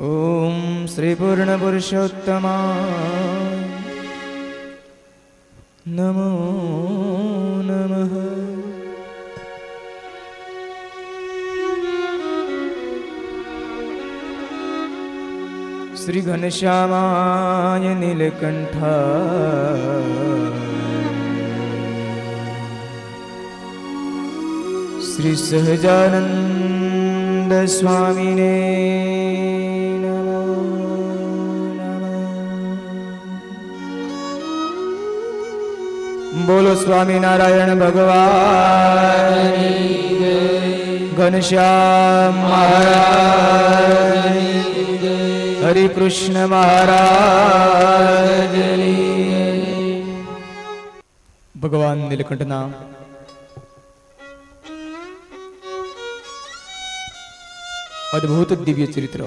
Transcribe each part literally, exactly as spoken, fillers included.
ओम श्री पूर्ण पुरुषोत्तमा नमो नमः। श्री घनश्यामाय नीलकंठा श्री सहजानंद स्वामिने नमो नमः। बोलो स्वामी नारायण भगवान घनश्याम महाराज हरि कृष्ण महाराज। भगवान नीलकंठ नाम अद्भुत दिव्य चरित्र।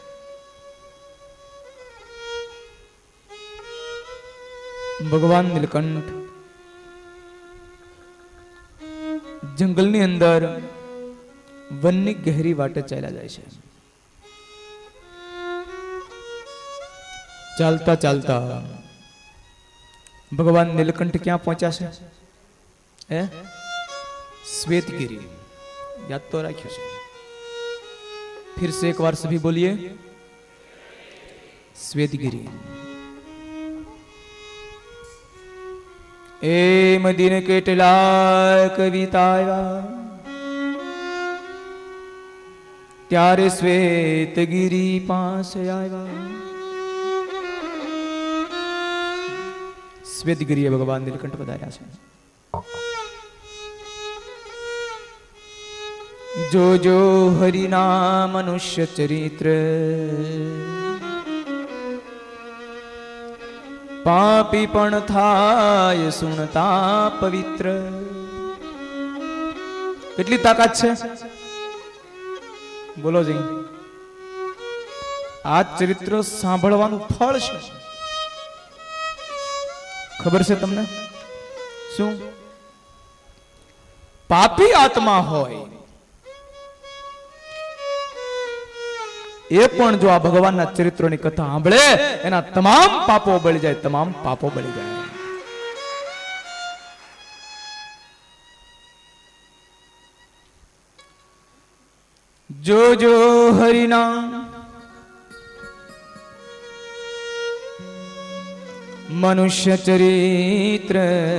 भगवान नीलकंठ जंगलनी अंदर वननी गहरी वाटे चाल्या जाय छे। चालता चालता भगवान नीलकंठ क्या पहुंचा छे? ए श्वेतगिरी। याद तो राख्यो छे। फिर से एक बार सभी बोलिए श्वेतगिरी। ए मदीन केटला कविताया त्यारे श्वेतगिरी पास आया। श्वेतगिरी भगवान नीलकंठ बताया है। जो जो हरि नाम मनुष्य चरित्र पापी पण थाय सुनता पवित्र। કેટલી તાકાત છે બોલો જી। આ ચરિત્ર સાંભળવાનું ફળ છે। ખબર છે તમને શું? પાપી આત્મા હોય એ પણ જો આ ભગવાનના ચરિત્રોની કથા સાંભળે એના તમામ પાપો બળી જાય, તમામ પાપો બળી જાય। जो जो हरि नाम मनुष्य चरित्र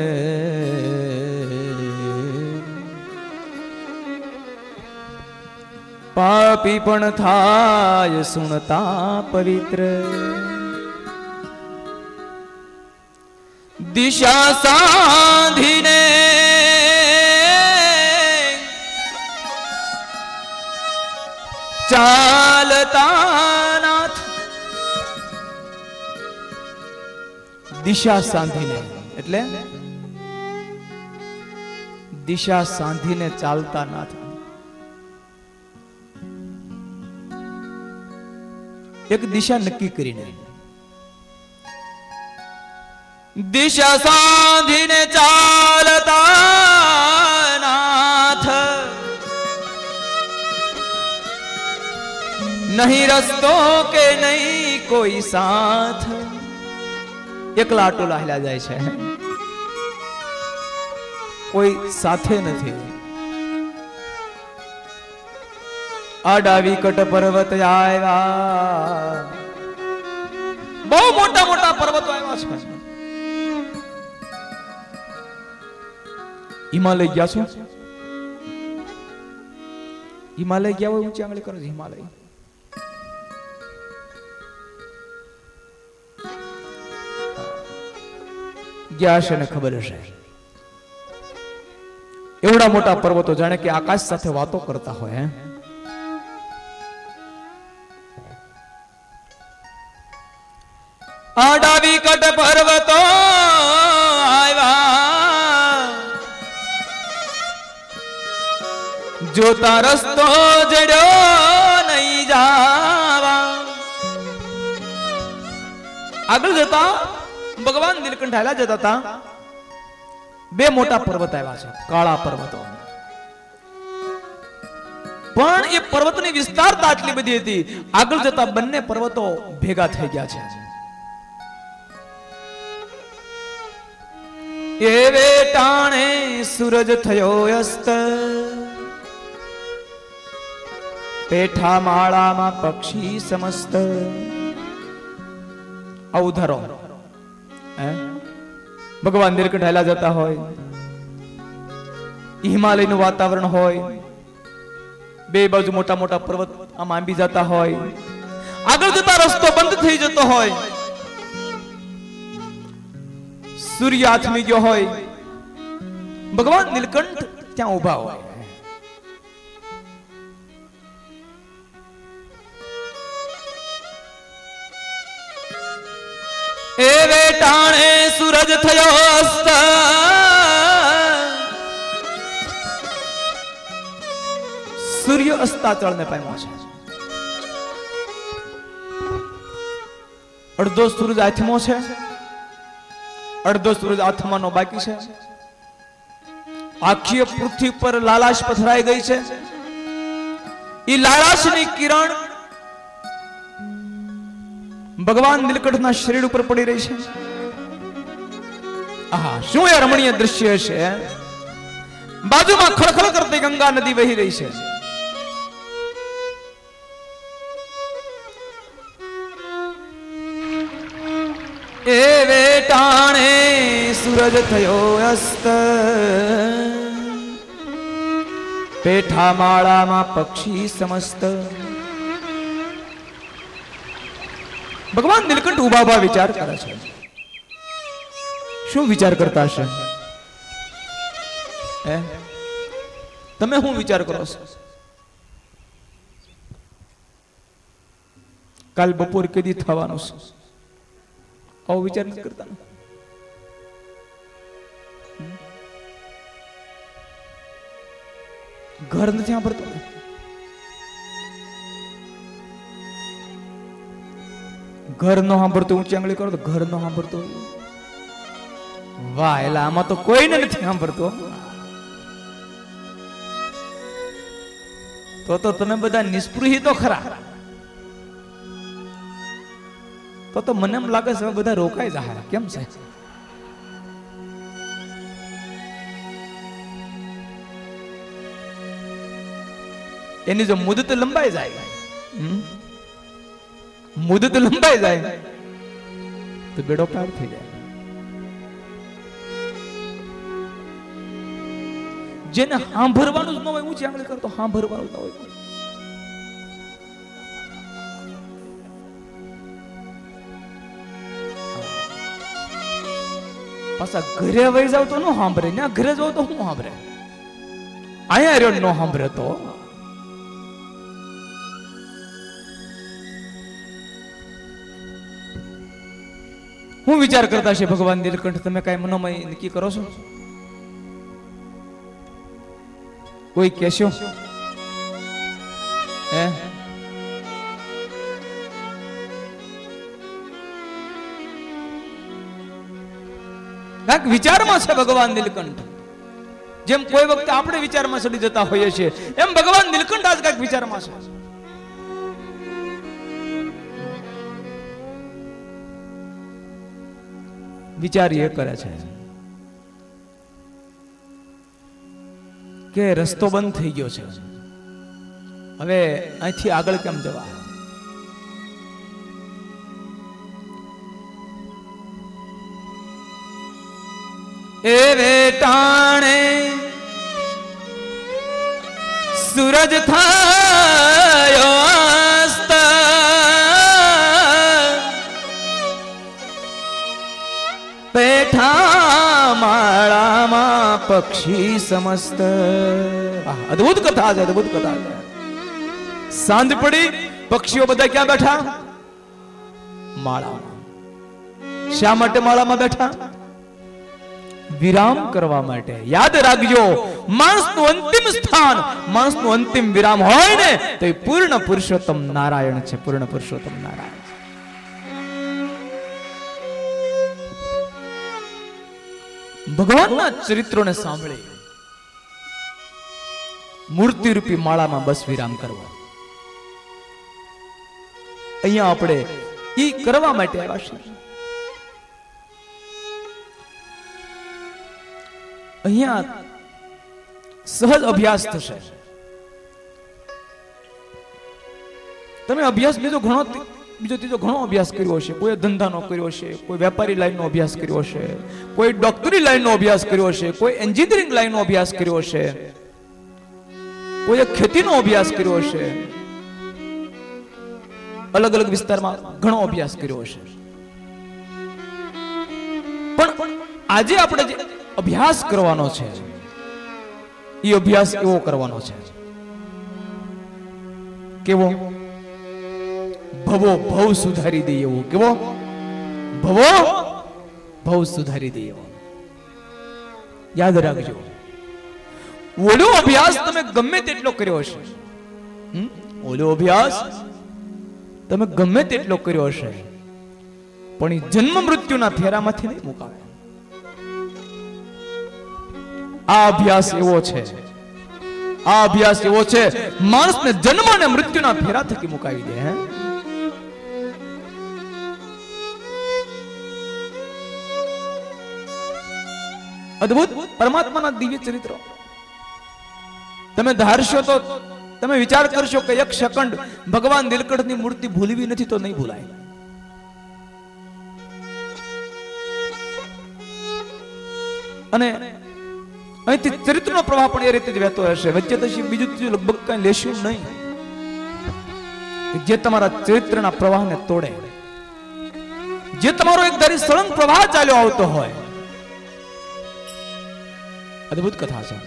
पापी पण थाय सुनता पवित्र। दिशा साधीने चालता नाथ। दिशा सांधीने એટલે દિશા સાંધીને ચાલતા નાથ। एक दिशा नक्की करीने दिशा साधीने चालता नाथ। नहीं रस्तों के नहीं कोई साथ। एकला टोला हिला जाय छे, कोई साथे नहीं। आडावी कट पर्वत आया, बहु मोटा मोटा पर्वत आया छे। हिमालय गया छो? हिमालय गया हो ऊंची आंगળી કરો। हिमालय गया છે ને ખબર હશે। એવડા મોટા પર્વતો જાણે કે આકાશ સાથે વાતો કરતા હોય। आडावी कट पर्वतो आया, जोता रस्तो जड़ो नहीं जावा। आगळ जता भगवान नीलकंठ आला जता था बे मोटा पर्वत आया छे, काळा पर्वतो। પણ એ પર્વતની વિસ્તારતા આટલી બધી હતી, આગળ જતા બંને પર્વતો ભેગા થઈ ગયા છે. એ વેટાણે સૂરજ થયો અસ્ત, પેઠા માળામાં પક્ષી સમસ્ત. આવું ધારો ભગવાન નીલકંઠ હેલા જતા હોય, હિમાલયનું વાતાવરણ હોય, બે બાજુ મોટા મોટા પર્વત આમ આંબી જતા હોય, આગળ જતા રસ્તો બંધ થઈ જતો હોય, સૂર્ય આથમી ગયો હોય, ભગવાન નીલકંઠ ત્યાં ઉભા હોય. એ વેટાણે સૂરજ થયો અસ્ત, સૂર્ય અસ્તાચળને પામ્યો છે. અડધો સૂરજ આથમો છે, અડધો સૂરજ આથમાનો બાકી છે. આખી પૃથ્વી પર લાલાશ પથરાઈ ગઈ છે. એ લાલાશની કિરણ ભગવાન નીલકંઠના શરીર ઉપર પડી રહી છે. આહા, શું એ રમણીય દ્રશ્ય છે. બાજુમાં ખળખળ કરતી ગંગા નદી વહી રહી છે. એ વેટાણે સૂરજ થયો અસ્ત, પેઠા માળામાં પક્ષી સમસ્ત. ભગવાન નીલકંઠ ઉભા ઉભા વિચાર કરે છે. શું વિચાર કરતા હશે? તમે શું વિચાર કરો છો? કાલ બપોર કદી થવાનું છે? આવો વિચાર નથી કરતા. ઘર નથી સાંભળતો, ઘર નો સાંભળતો ઊંચી આંગળી કરો તો ઘર નો સાંભળતો. વાહ, એટલે આમાં તો કોઈને નથી સાંભળતો. તો તો તમે બધા નિષ્પૃહી તો ખરા. તો તો મને એમ લાગે છે બધા રોકાઈ જાય. કેમ છે? એની જો મુદત લંબાઈ જાય, મુદત લંબાઈ જાય તો બેડો પાર થઈ જાય. જેને સાંભળવાનું જ ન હોય, ઊંચી આંગળી કરતો સાંભળવાનું ન હોય. પાછા ઘરે વહી જાવ તો ન સાંભળે, ના ઘરે જાવ તો શું સાંભળે? અહીંયા રહ્યો ન સાંભળે તો હું વિચાર કરતા છે. ભગવાન નીલકંઠ, તમે કઈ મનોમય નક્કી કરો છો? કોઈ કહેશો? હે, કાંઈક વિચારમાં છે ભગવાન નીલકંઠ. જેમ કોઈ વખતે આપણે વિચારમાં ચડી જતા હોઈએ છીએ, એમ ભગવાન નીલકંઠ આજ કાંઈક વિચારમાં છે. વિચાર એ કરે છે કે રસ્તો બંધ થઈ ગયો છે, હવે અહીંથી આગળ કેમ જવા? એ વેટાણે સૂરજ થયો અસ્ત, પેઠા માળામાં પક્ષી સમસ્ત. અદ્ભુત કથા છે, અદ્ભુત કથા છે. સાંજ પડી, પક્ષીઓ બધા ક્યાં બેઠા? માળામાં. શા માટે માળામાં બેઠા? વિરામ કરવા માટે. યાદ રાખજો, માણસનું અંતિમ સ્થાન, માણસનું અંતિમ વિરામ હોય ને તો એ પૂર્ણ પુરુષોત્તમ નારાયણ છે. પૂર્ણ પુરુષોત્તમ નારાયણ. ભગવાનના ચરિત્રોને સાંભળી મૂર્તિ રૂપી માળામાં બસ વિરામ કરવો. અહીંયા આપણે ઈ કરવા માટે આવ્યા છીએ. અહીંયા સહજ અભ્યાસ થશે. તમે અભ્યાસ બીજો ઘણો બીજો ત્રીજો ઘણો અભ્યાસ કર્યો હશે. કોઈ ધંધાનો કર્યો હશે, કોઈ વેપારી લાઈનનો અભ્યાસ કર્યો હશે, કોઈ ડોક્ટરી લાઈનનો અભ્યાસ કર્યો હશે, કોઈ એન્જિનિયરિંગ લાઈનનો અભ્યાસ કર્યો હશે, કોઈ ખેતીનો અભ્યાસ કર્યો હશે, અલગ અલગ વિસ્તારમાં ઘણો અભ્યાસ કર્યો હશે. પણ આજે આપણે જે અભ્યાસ કરવાનો છે એ અભ્યાસ એવો કરવાનો છે કેવો? ભવો ભવ સુધારી દે એવો. કેવો? ભવો ભવ સુધારી દે એવો. યાદ રાખજો, ઓલો અભ્યાસ તમે ગમે તેટલો કર્યો હશે, ઓલો અભ્યાસ તમે ગમે તેટલો કર્યો હશે, પણ એ જન્મ મૃત્યુના ફેરામાંથી નહીં મુકાવે. આ અભ્યાસ એવો છે, આ અભ્યાસ એવો છે માણસને જન્મ અને મૃત્યુના ફેરા થકી મુકાવી દે. હે અદ્ભુત પરમાત્માના દિવ્ય ચરિત્રો તમે ધારશો તો તમે વિચાર કરશો કે એક સેકન્ડ ભગવાન નીલકંઠની મૂર્તિ ભૂલવી નથી તો નહીં ભૂલાય. અને અહીંથી ચરિત્રનો પ્રવાહ પણ એ રીતે જ વહેતો હશે. વચ્ચે તો બીજું ત્રીજું લગભગ કઈ લેશું નહીં જે તમારા ચરિત્રના પ્રવાહને તોડે, જે તમારો એક ધારી સળંગ પ્રવાહ ચાલ્યો આવતો હોય. અદ્ભુત કથા છે.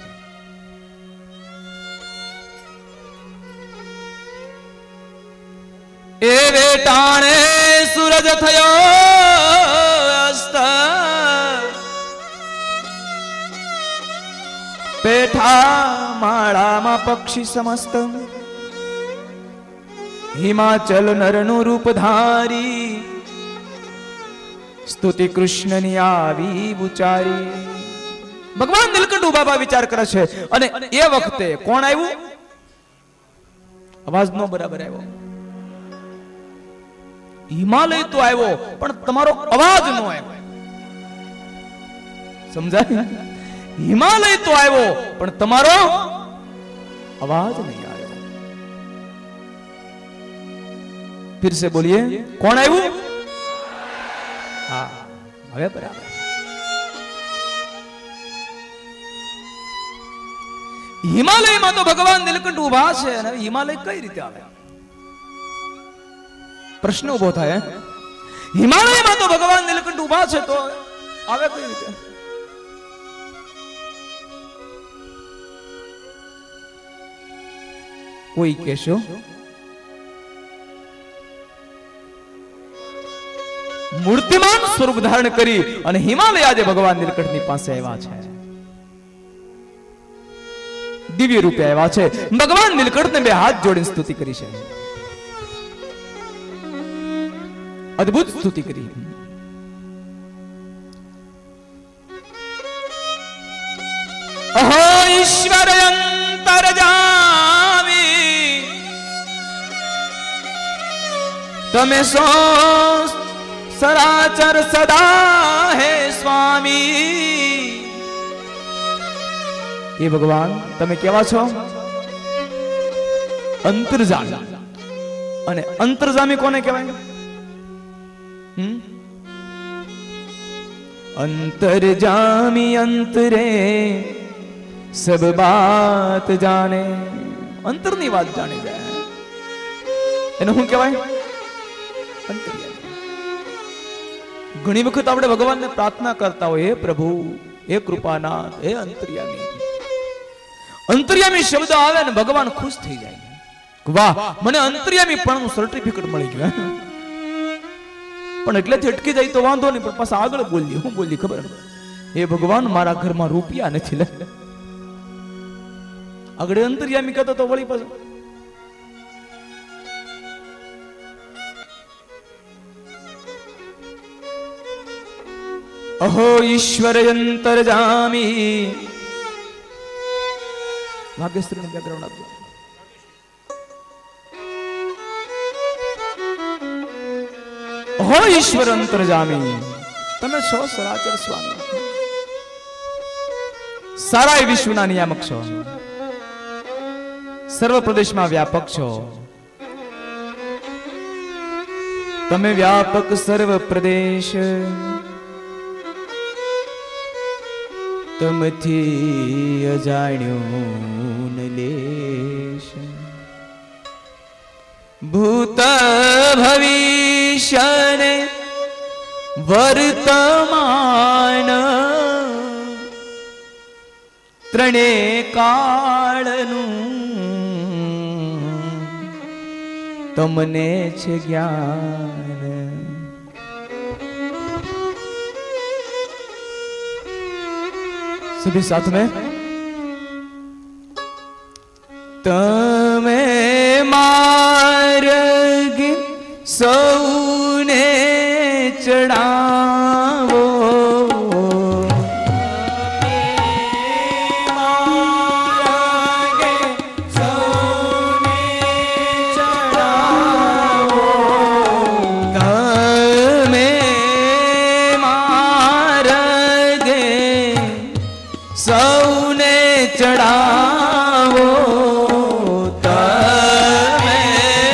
એ વેટાણે સૂરજ થયો અસ્ત, પેઠા માળામાં પક્ષી સમસ્ત, હિમાચલ નરનું રૂપ ધારી, સ્તુતિ કૃષ્ણની આવી ઉચારી. ભગવાન નીલકંઠ બાબા વિચાર કરે છે અને એ વખતે કોણ આવ્યું? અવાજ નો બરાબર આવ્યો. હિમાલય તો આવ્યો પણ તમારો અવાજ નો આવ્યો. સમજાય? હિમાલય તો આવ્યો પણ તમારો અવાજ નહીં આવ્યો. ફિર સે બોલીએ, કોણ આવ્યું? હા, હવે બરાબર. હિમાલયમાં તો ભગવાન નીલકંઠ ઉભા છે અને હિમાલય કઈ રીતે આવે? પ્રશ્ન ઉભો થાય. હિમાલયમાં તો ભગવાન નીલકંઠ ઉભા છે તો આવે કઈ રીતે? કોઈ કહેશો મૂર્તિમાન સ્વરૂપ ધારણ કરી અને હિમાલય આજે ભગવાન નીલકંઠની પાસે આવ્યા છે, દિવ્ય રૂપે આવ્યા છે. ભગવાન નીલકંઠને બે હાથ જોડીને સ્તુતિ કરી છે, અદ્ભુત સ્તુતિ કરી. અહો ઈશ્વર અંતર્જામી, તમે સો સરાચર સદા હે સ્વામી. એ ભગવાન તમે કેવા છો? અંતર્જામી. અને અંતર્જામી કોને કહેવાય? હમ અંતર્જામી અંતરે સબ બાત જાને. અંતરની વાત જાણી જાય એને શું કહેવાય? અંતર્યામી. ઘણી વખત આપણે ભગવાનને પ્રાર્થના કરતા હોય, હે પ્રભુ, હે કૃપાનાથ, હે અંતર્યામી. અંતર્યામી શબ્દ આવે ને ભગવાન ખુશ થઈ જાય. વાહ, મને અંતર્યામી પણ સર્ટિફિકેટ મળી ગયું. પણ એટલેથી અટકી જાય તો વાંધો નહીં, પણ પાછા આગળ બોલી. હું બોલી ખબર? હે ભગવાન, મારા ઘરમાં રૂપિયા નથી. લે આગળ અંતર્યામી કહેતો તો વળી પાછો અહો ઈશ્વર અંતર્જામી ભાગ્યશ્રી નું બેકગ્રાઉન્ડ આપજો. હો ઈશ્વર અંતર્જામી, તમે છો સરાચર સ્વામી, સારા વિશ્વના નિયામક છો, સર્વ પ્રદેશમાં વ્યાપક છો. તમે વ્યાપક સર્વ પ્રદેશ, તમથી અજાણ્યું ન લેશ. ભૂત ભવિષ્ય ને વર્તમાન, ત્રણે કાળનું તમને છે જ્ઞાન. सभी साथ में. तमे मार्ग सौने चढ़ावो, સૌને ચડાવો. તમે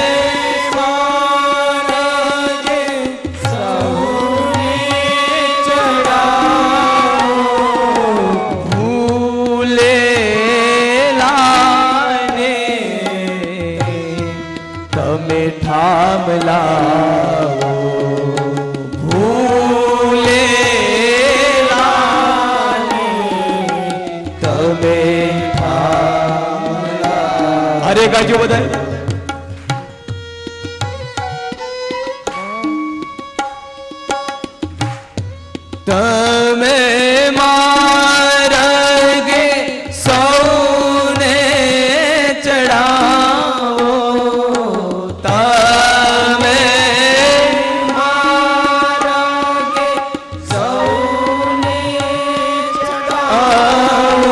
માર્ગે સૌને ચડાવો, ભૂલેલાને તમે ઠામ લાવો. अरे गाजो बधाई. तमे मार्गे सौने चढ़ावो, तमे मार्गे सौने चढ़ावो,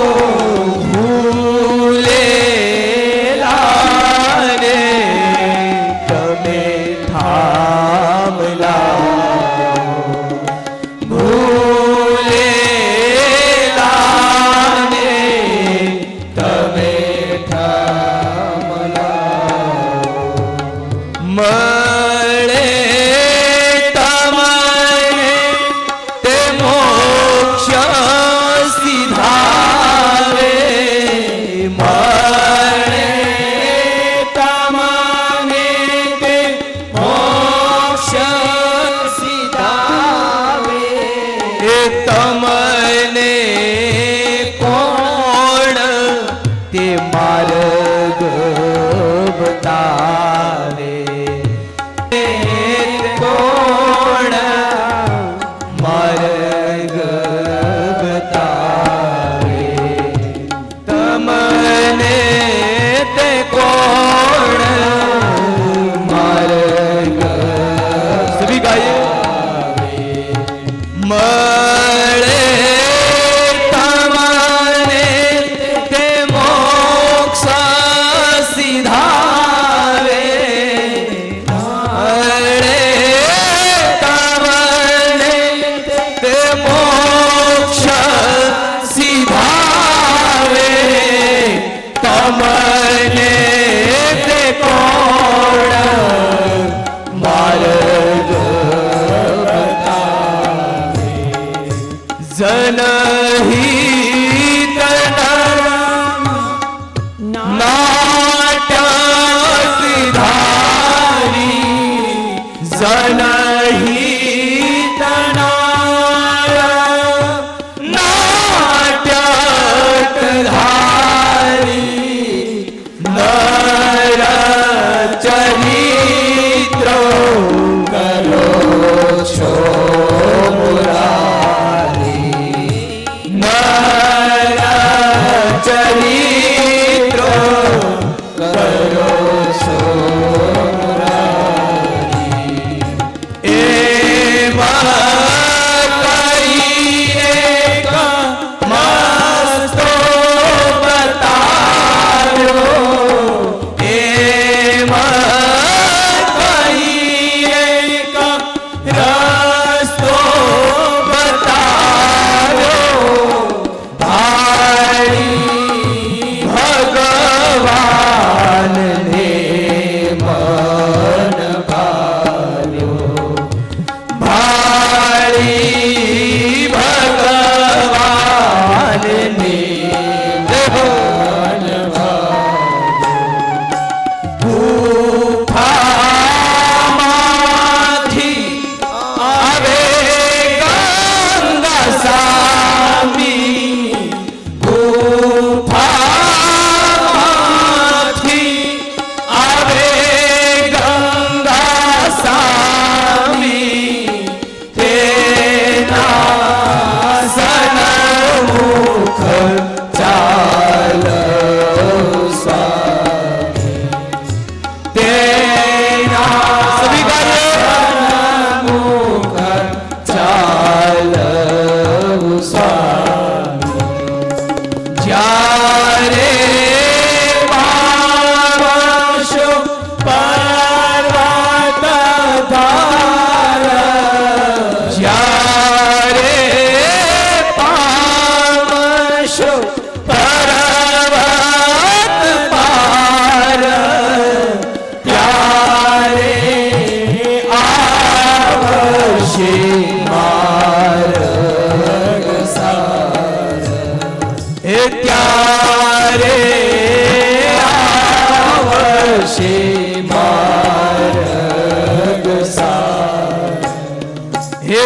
तमने कोण ते मार्ग बतावे, कोण मार्ग बतावे. तमने ते कोण मार्ग, सभी गाइए. મળે તમને તે મોક્ષ સિધાવે, મળે તમને તે મોક્ષ સિધાવે. તમને તે કોણ માર્ગ जनहित नाटक धारी, जनहित नाटक धारी, नर चरित्र करो छो चरित्र करो सो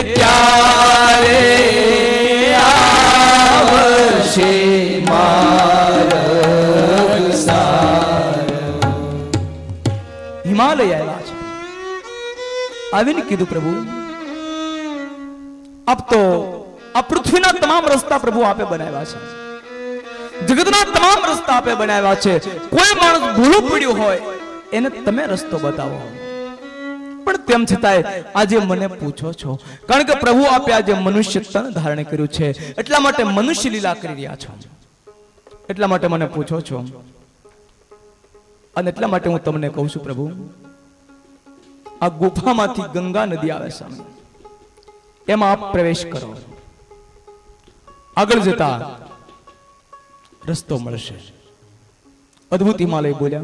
ત્યારે આવશે માર્ગ સાર. હિમાલય આવ્યા છે, આવીને કીધું પ્રભુ અબ તો આ પૃથ્વીના તમામ રસ્તા પ્રભુ આપે બનાવ્યા છે, જગતના તમામ રસ્તા આપે બનાવ્યા છે. કોઈ માણસ ભૂલું પડ્યું હોય એને તમે રસ્તો બતાવો. પણ તેમ છતાંય આજે મને પૂછો છો, કારણ કે પ્રભુ આપે આજે મનુષ્ય તન ધારણ કર્યું છે, એટલા માટે મનુષ્ય લીલા કરી રહ્યા છો, એટલા માટે મને પૂછો છો. અને એટલા માટે હું તમને કહું છું પ્રભુ, આ ગુફામાંથી ગંગા નદી આવે છે, એમાં આપ પ્રવેશ કરો. આગળ જતા રસ્તો મળશે. અદ્ભુત હિમાલય બોલ્યા.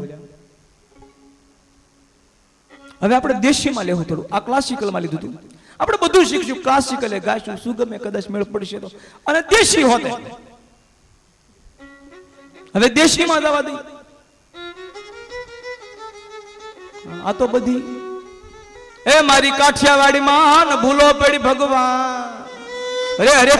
હવે આપણે દેશીમાં લેવું થોડું, આ ક્લાસિકલમાં લીધું હતું. આપણે બધું શીખશું, ક્લાસિકલ ગાઈશું, સુગમે કદાચ મેળ પડશે તો, અને દેશી હોતે હવે દેશીમાં જવા દઈ. આ તો બધી એ મારી કાઠિયાવાડી માં ભૂલો પડી ભગવાન. અરે અરે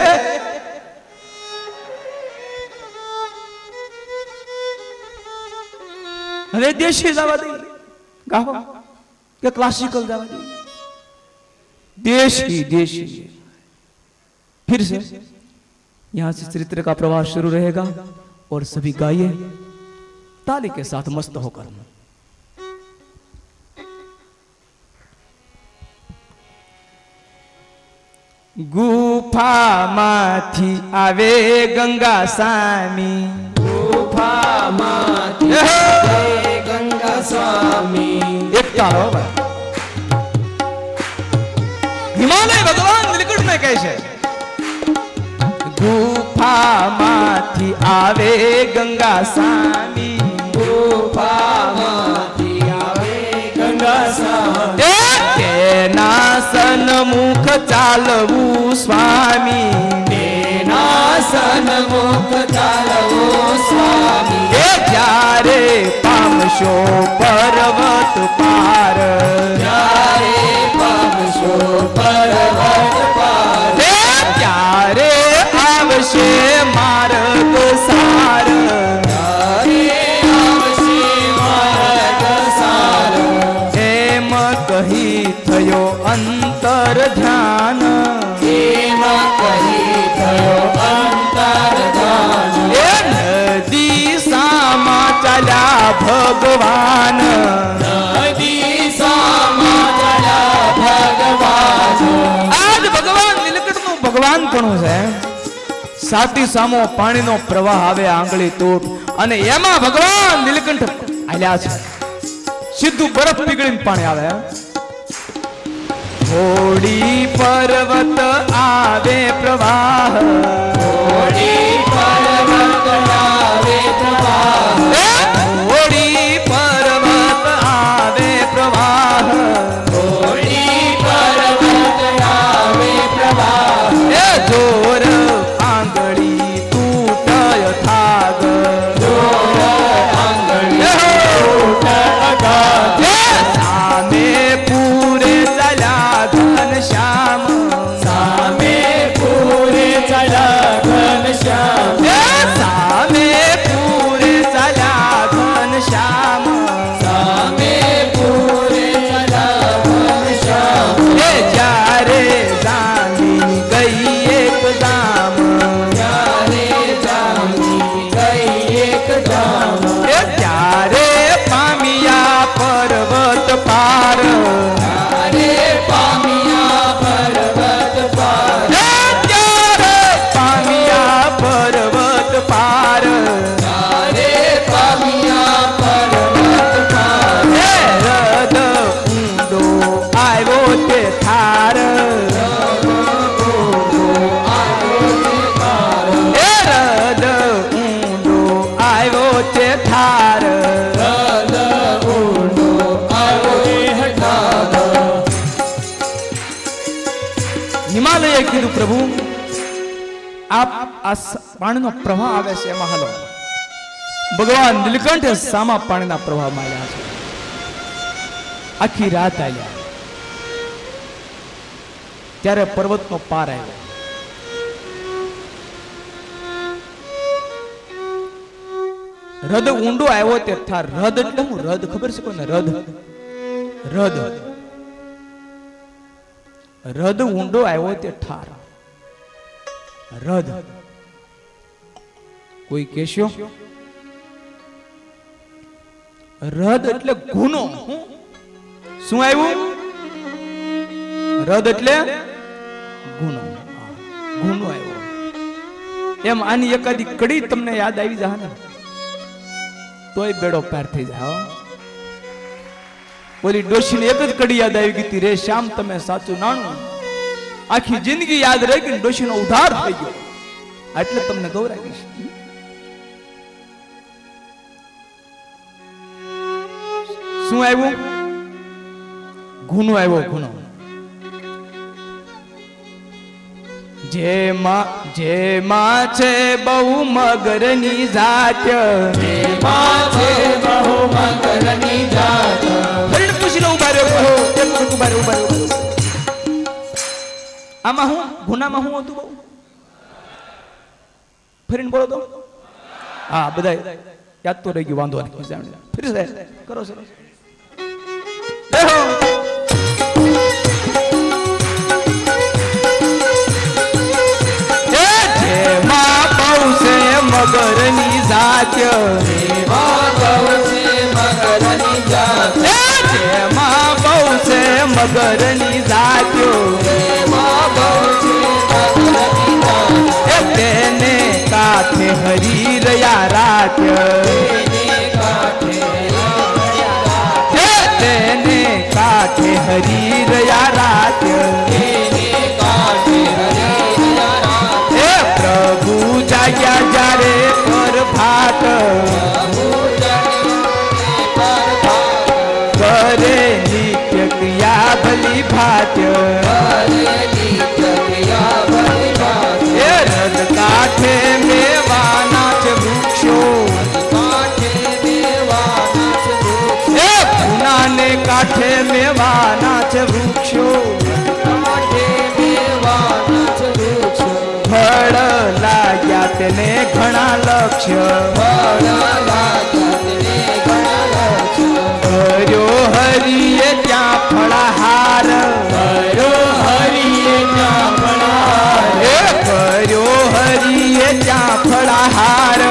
હવે દેશી જવા દઈ ગાઓ કે क्लासिकल जवा दी? देशी देशी. फिर से यहां से चरित्र का प्रवाह शुरू रहेगा और सभी गाइए ताली के साथ मस्त होकर. गुफा माथी आवे गंगा स्वामी, गुफा माथी आवे गंगा स्वामी. एक तारो हिमालय भगवान नीलकंठ में कैसे गुफा माथी आवे गंगा स्वामी, गुफा माथी आवे गंगा स्वामी. तेना सन्मुख चालवू स्वामी, तेना सन्मुख चालवू स्वामी. જ્યારે પામશો પર્વત પાર, જ્યારે પામશો પર્વત પાર, ત્યારે આવશે માર્ગ સાર, ત્યારે આવશે માર્ગ સાર. એમ કહી થયો અંતર ધ્યાન, એમ કહી થયો અંતર ધ્યાન. એ નદી સામા ચાલ્યા ભગવાન, નદી સામા ચાલ્યા ભગવાન. આજ ભગવાન નીલકંઠ નું ભગવાન પણ છે. સાતી સામો પાણીનો પ્રવાહ આવે આંગળી તોડ, અને એમાં ભગવાન નીલકંઠ આલ્યા છે. સીધું બરફ પીગળીને પાણી આવે. થોડી પર્વત આવે પ્રવાહ, થોડી પર્વત આવે પ્રવાહ, થોડી પર્વત આવે પ્રવાહ, થોડી પર્વત આવે પ્રવાહ. એ જોર આંગળી તૂટય થાગ, જોર આંગળી તૂટય થાગ. સામે પૂરે ચાલ્યા ઘનશ્યામ, સામે પૂરે ચાલ્યા ઘનશ્યામ, સામે પૂરે ચાલ્યા ઘનશ્યામ, સામે પૂરે ચાલ્યા ઘનશ્યામ. એ જ્યારે જાની ગઈ એક ગામ, જ્યારે જાની ગઈ એક ગામ, એ ત્યારે પામ્યા પર્વત પાર, ત્યારે પામ્યા પર્વત પાર, ત્યારે પામ્યા પર્વત પાર, ત્યારે પામ્યા પર્વત પાર. હૃદ ઊંડો આવ્યો તે થાર, હૃદ ઊંડો આવ્યો તે થાર, હૃદ ઊંડો આવ્યો તે થાર. હિમાલયે કીધું પ્રભુ આપ આ પાણીનો પ્રવાહ આવે છે એમાં હાલો. ભગવાન નીલકંઠે સામા પાણીના પ્રવાહમાં આવ્યા છે. આખી રાત આવ્યા. ત્યારે પર્વતનો પાર આવ્યો. રદ ઊંડો આવ્યો તે થાર. રદ એટલે હું? રદ ખબર છે કોને? રદ રદ રદ ઊંડો આવ્યો તે ઠાર. રદ કોઈ કહેશો? રદ એટલે ગુનો. શું આવ્યું? રદ એટલે ગુનો. ગુનો આવ્યો. એમ આની એકાદી કડી તમને યાદ આવી જાય ને તોય બેડો પાર થઈ જાય. બોલી ડોશીને એક જ કડી યાદ આવી ગઈ, રે શ્યામ તમે સાચું નાણું. આખી જિંદગી યાદ રહી ગઈ, ડોશીનો ઉધાર થઈ ગયો. એટલે તમને ગૌરાવીશ. શું આવ્યું? ગુનો આવ્યો. ગુનો જેમાં જેમાં છે બહુ મગરની જાત, જેમાં છે બહુ મગરની જાત. હરણ પૂછીને ઉભા રહ્યો. એક મિનિટ ઉભા રહ્યો, ઉભા રહ્યો. આમાં હું ગુનામાં હું હતું? બહુ ફરીને બોલો તો. હા, બધા યાદ તો રહી ગયું, વાંધો નહીં. ફરી સાહેબ કરો સર. મગરની જાત, જેમાં બહુ છે મગરની જાત. જેમાં બહુ છે મગરની જાત, જેમાં બહુ છે મગરની જાત. તેને કાંઠે હરી રહ્યા રાત, તેને કાંઠે તેને કાંઠે હરી રહ્યા રાત. તેને કાંઠે હરી રહ્યા રાત. હે પ્રભુ જાગ્યા જ્યારે પર ભાત, કરે નિત્ય ક્રિયા ભલી ભાત. એ રદ કાંઠે મેવાના છે વૃક્ષો, એ પૂનાને કાંઠે મેવાના છે વૃક્ષો. ફળ લાગ્યા તેને ઘણા લક્ષ્ય, કર્યો હરિએ ત્યાં ફળાહાર, હરિએ ત્યાં ફળાહાર. એ કર્યો હરિએ ત્યાં ફળાહાર.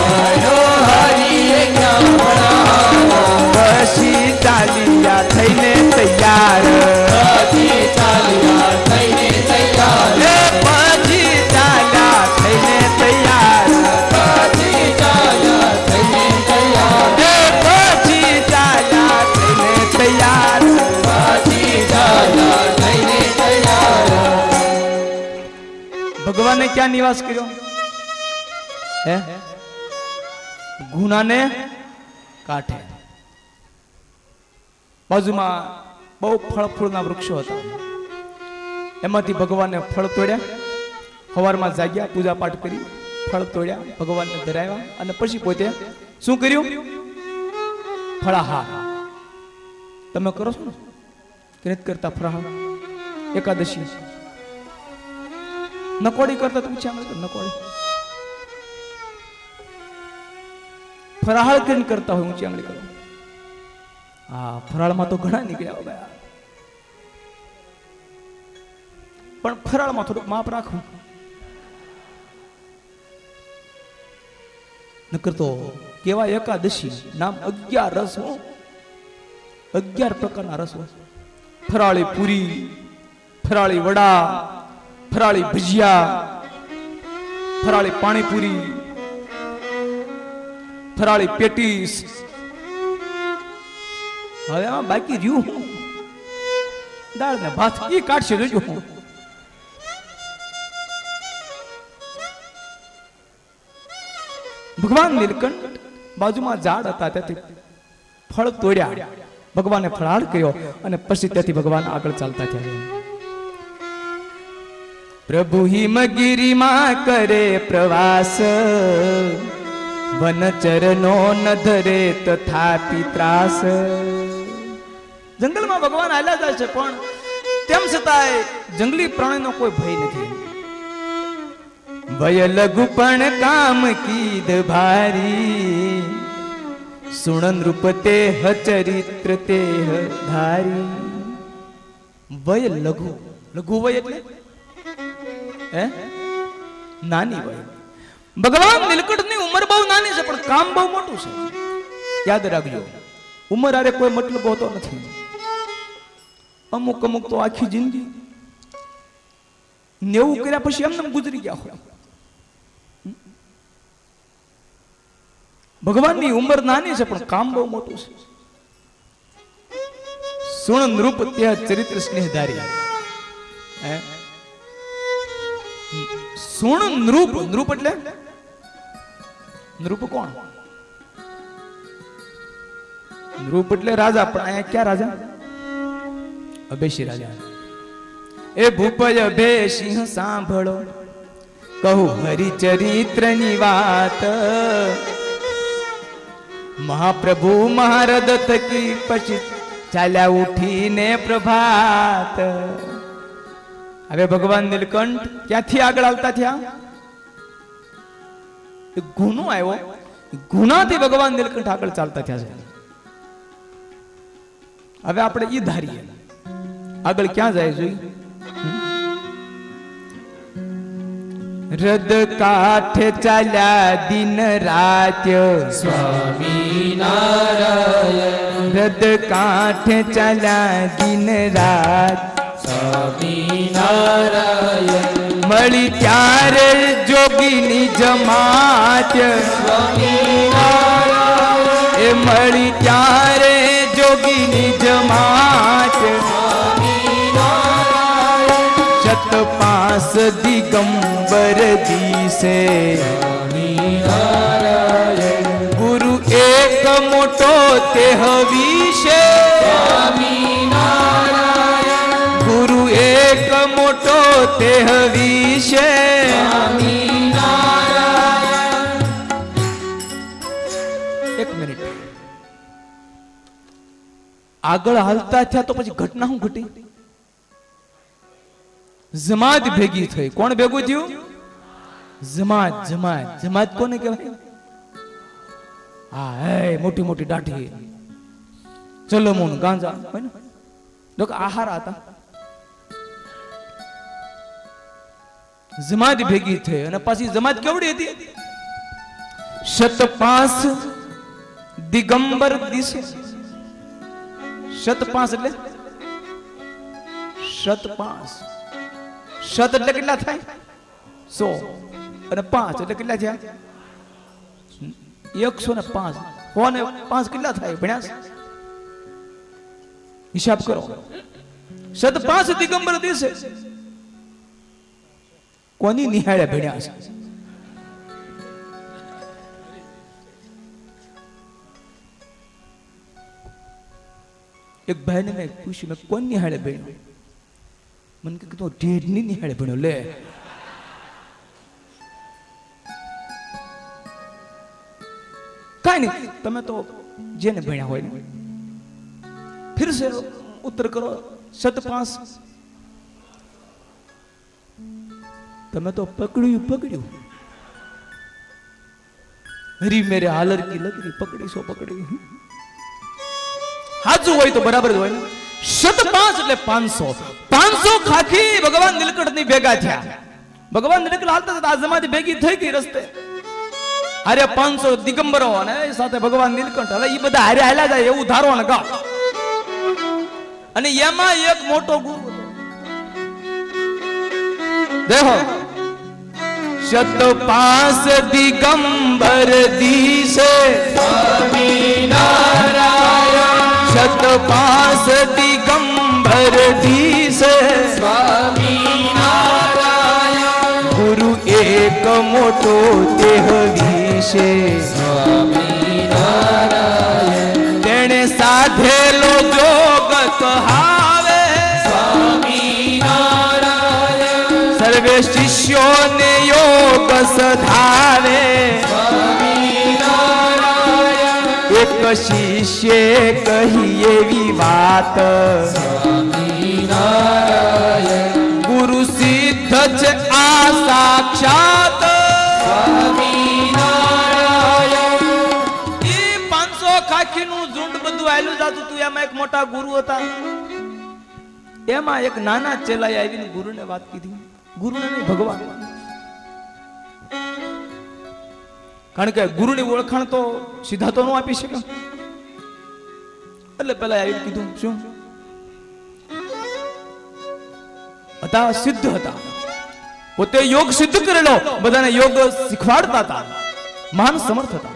હરિએ ત્યાં ફળાહાર. પછી ચાલિયા થઈને તૈયાર, પછી ચાલ્યા થઈને તૈયાર. એ પછી ચાલ્યા થઈને તૈયાર, પછી ચાલ્યા થઈને તૈયાર. એ પછી ચાલ્યા થઈને તૈયાર. પછી ચાલ્યા થઈને તૈયાર. ભગવાને ક્યાં નિવાસ કર્યો? હે ગુનાને કાંઠે. બાજુમાં બહુ ફળ ફૂલના વૃક્ષો હતા. એમાંથી ભગવાને ફળ તોડ્યા. સવારમાં જાગ્યા, પૂજા પાઠ કરી, ફળ તોડ્યા, ભગવાનને ધરાવ્યા અને પછી પોતે શું કર્યું? ફળાહાર. તમે કરો છો ને કે નથી કરતા ફળાહાર? એકાદશી નકોડી કરતા તમે ચાંગળ કર. નકોડી ફરાળ કરીને કરતા હોય, ઊંચી આંગળી કરો. હા, ફરાળમાં તો ઘણા નીકળ્યા ભાઈ, પણ ફરાળમાં થોડુંક માપ રાખવું. નકર તો કેવા એકાદશી નામ અગિયાર રસ હો, અગિયાર પ્રકારના રસ હોય. ફરાળી પૂરી, ફરાળી વડા, ફરાળી ભજીયા, ફરાળી પાણીપુરી, ફરાળી પેટીસ. હવે આમાં બાકી રહ્યું દાળ ને ભાત, એ કાઢશે જોજો. ભગવાન નીલકંઠ બાજુમાં ઝાડ હતા, ત્યાંથી ફળ તોડ્યા, ભગવાને ફળાળ કર્યો અને પછી ત્યાંથી ભગવાન આગળ ચાલતા થયા. પ્રભુ હિમગીરીમાં કરે પ્રવાસ, વનચરનો ન ધરે તથાપી ત્રાસ. જંગલમાં ભગવાન આલ્યા જાય છે, પણ તેમ છતાંય જંગલી પ્રાણીનો કોઈ ભય નથી. ભય લઘુ પણ કામ કીધ ભારી, સુણન રૂપ તે ચરિત્ર તે ધારી. વય લઘુ, લઘુ વય એટલે હે નાની વય. ભગવાન નીલકંઠની ઉંમર બહુ નાની છે પણ કામ બહુ મોટું છે. યાદ રાખજો, ઉંમર આરે કોઈ મતલબ હોતો નથી. અમુક અમુક તો આખી જિંદગી નેવું કર્યા પછી એમને ગુજરી ગયા હોય. ભગવાનની ઉંમર નાની છે પણ કામ બહુ મોટું છે. સુણન રૂપ ત્યાં ચરિત્ર સ્નેહધારી. હે સુણન નૃપ, નૃપ એટલે નૃપ કોણ? નૃપ એટલે રાજા. પણ અહીંયા ક્યાં રાજા? અભેશી રાજા. એ ભૂપય અભેસિંહ સાંભળો, કહું હરિચરિત્ર ની વાત. મહાપ્રભુ મહારદ થકી પછી ચાલ્યા ઉઠીને પ્રભાત. હવે ભગવાન નીલકંઠ ક્યાંથી આગળ આવતા થયા? ગુનો આવ્યો, ગુનાથી ભગવાન નીલકંઠ આગળ ચાલતા થયા છે. હવે આપણે ઈ ધારીએ આગળ ક્યાં જાય જોઈ. રદ કાઠે ચાલ્યા દિન રાત સ્વામી નારાયણ, રદ કાઠે ચાલ્યા દિન રાત સ્વામી નારાયણ. મળી ત્યારે જોગીની જમાત, સ્વામી નારાયણ, એ મળી ત્યારે જોગીની જમાત. સ્વામી નારાયણ, શત પાંચ દિગંબર દિશે, સ્વામી નારાયણ, ગુરુ એક મોટો તે હવીશે. સ્વામી નારાયણ, ગુરુ એક મોટો તે હવીશે. સ્વામી નારાયણ. એક મિનિટ આગળ હાલતા થયા તો પછી ઘટના શું ઘટી? જમાત ભેગી થઈ. કોણ ભેગું થયું? જમાત. જમાત જમાત કોને કહેવાય? હા, હે મોટી મોટી દાઢી, ચલમોન ગાંજા હોય ને, લોકો આહાર હતા. જમાત ભેગી થઈ અને પાછી જમાત કેવડી હતી? શત પાંચ દિગંબર દિશે. શત પાંચ એટલે શત પાંચ. શત એટલે કેટલા થાય? સો. અને પાંચ એટલે કેટલા થયા? એકસો ને પાંચ. હો ને પાંચ કેટલા થાય? ભણ્યા હિસાબ કરો. શત પાંચ દિગંબર દિવસે કોની નિહાળે ભણ્યા છે? એક ભાઈને મેં પૂછ્યું, મેં કોની નિહાળે ભણ્યો? મને કે તું ઢેઢની નિહાળે ભણ્યો. લે, કાઈ નહીં, તમે તો જેને ભણ્યા હોય ને. ફિર સે ઉત્તર કરો. શત પાંચ તમે તો પકડ્યું પકડ્યું. હરી મેરે હાલર કી લકડી પકડી સો પકડી. હાજુ હોય તો બરાબર જ હોય ને. શત પાંચ એટલે પાંચસો. પાંચસો ખાખી ભગવાન નીલકંઠ ની ભેગા થયા. ભગવાન નીલકંઠ હાલતા હતા, આજમાથી ભેગી થઈ ગઈ રસ્તે. અરે પાંચસો દિગંબરો અને સાથે ભગવાન નીલકંઠ. હવે એ બધા હારે હાલ્યા જાય એવું ધારો ને ગા. અને એમાં એક મોટો ગુરુ હતો. દેખો, શત પાંચ દિગંબર દિશે, સ્વામી નારાયણ, શત પાંચ દિગંબર દિશે. સ્વામી નારાયણ, ગુરુ એક મોટો દેહ વિશે. સ્વામી નારાયણ, તેણે સાધેલો જોગ કહાવે. સ્વામી નારાયણ, સર્વે શિષ્યોને યોગ સધાવે. સ્વામી નારાયણ, એક શિષ્યે કહી એવી વાત, સ્વામી નારાયણ, જાતું તું એમાં એક મોટા ગુરુ હતા, એમાં એક નાના ચેલાએ આવીને ગુરુને વાત કીધી. ગુરુને નહીં, ભગવાન. કારણ કે ગુરુની ઓળખાણ તો સીધા તો ન આપી શકે. એટલે પેલા આવીને કીધું શું હતા? સિદ્ધ હતા, પોતે યોગ સિદ્ધ કરેલો, બધાને યોગ શીખવાડતા હતા, મહાન સમર્થ હતા.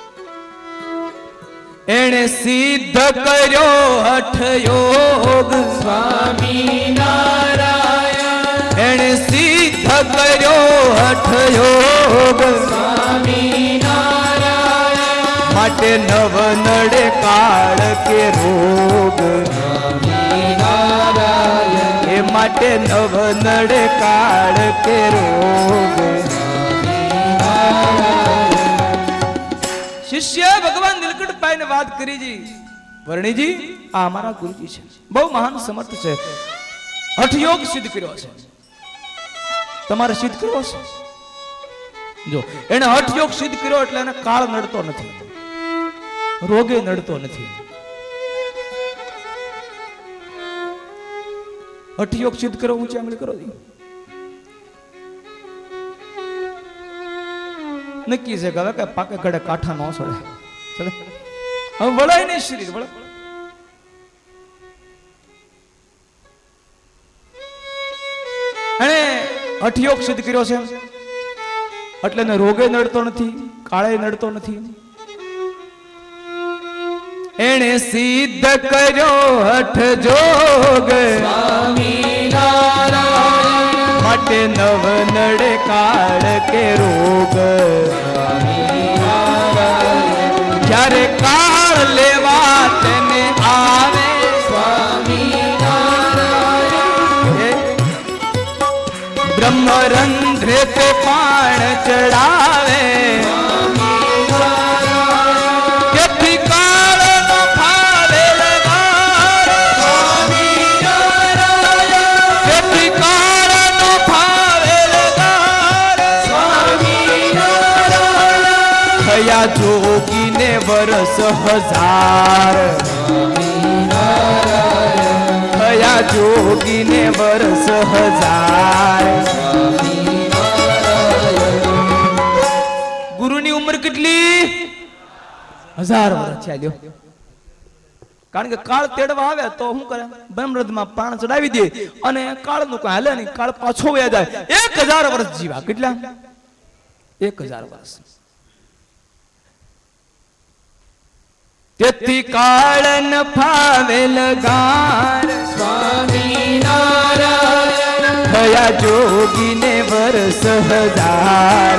એણે સિદ્ધ કર્યો હઠ યોગ સ્વામી નારાયણ. એણે સિદ્ધ કર્યો હઠ યોગ સ્વામી નારાયણ. માટે નવ નડે કાળ કે રોગ. સ્વામી નારાયણ. એ માટે નવ નડે કાળ કે રોગ. શિષ્ય ભગવાન નીલકંઠભાઈ ને વાત કરી જી, વર્ણીજી આ અમારા ગુરુજી છે, બહુ મહાન સમર્થ છે, હઠયોગ સિદ્ધ કર્યો છે, તમારે સિદ્ધ કર્યો છે. જો એને હઠયોગ સિદ્ધ કર્યો એટલે એને કાળ નડતો નથી, રોગે નડતો નથી. હઠયોગ સિદ્ધ કરો, ઊંચી આંગળી કરો દી. નક્કી છે કે હવે કે પાકે ગળે કાંઠા નો સડે, ચલે હવે વળાય નહીં શરીર વળે. એને હઠયોગ સિદ્ધ કર્યો છે એટલે એને રોગે નડતો નથી, કાળે નડતો નથી. એણે સિદ્ધ કર્યો હઠ જોગ સ્વામી નારાયણ. માટે નવ નડે કાળ કે રોગ. જ્યારે કાળ લેવા તેને આવે સ્વામી નારાયણ. બ્રહ્મરંધ્રે તે પાણ ચડાવે. તેથી કાળ નો ફાવે લગાર. તેથી કાળ નો ફાવે લગાર. થયા જોગીને વરસ હજાર. થયા જોગીને વરસ હજાર. ગુરુની ઉંમર કેટલી? હજાર વર્ષ થયા. લ્યો, કારણ કે કાળ તેડવા આવે તો શું કરે? બ્રહ્મરથમાં પાણ ચડાવી દે અને કાળ નું કઈ હાલે નહીં, કાળ પાછો વયા જાય. એક હજાર વર્ષ જીવા. કેટલા? એક હજાર વર્ષ. તેથી કાળ ન ફાવે લગાર. સ્વામી નારાયણ. થયા જોગીને વર્ષ હજાર.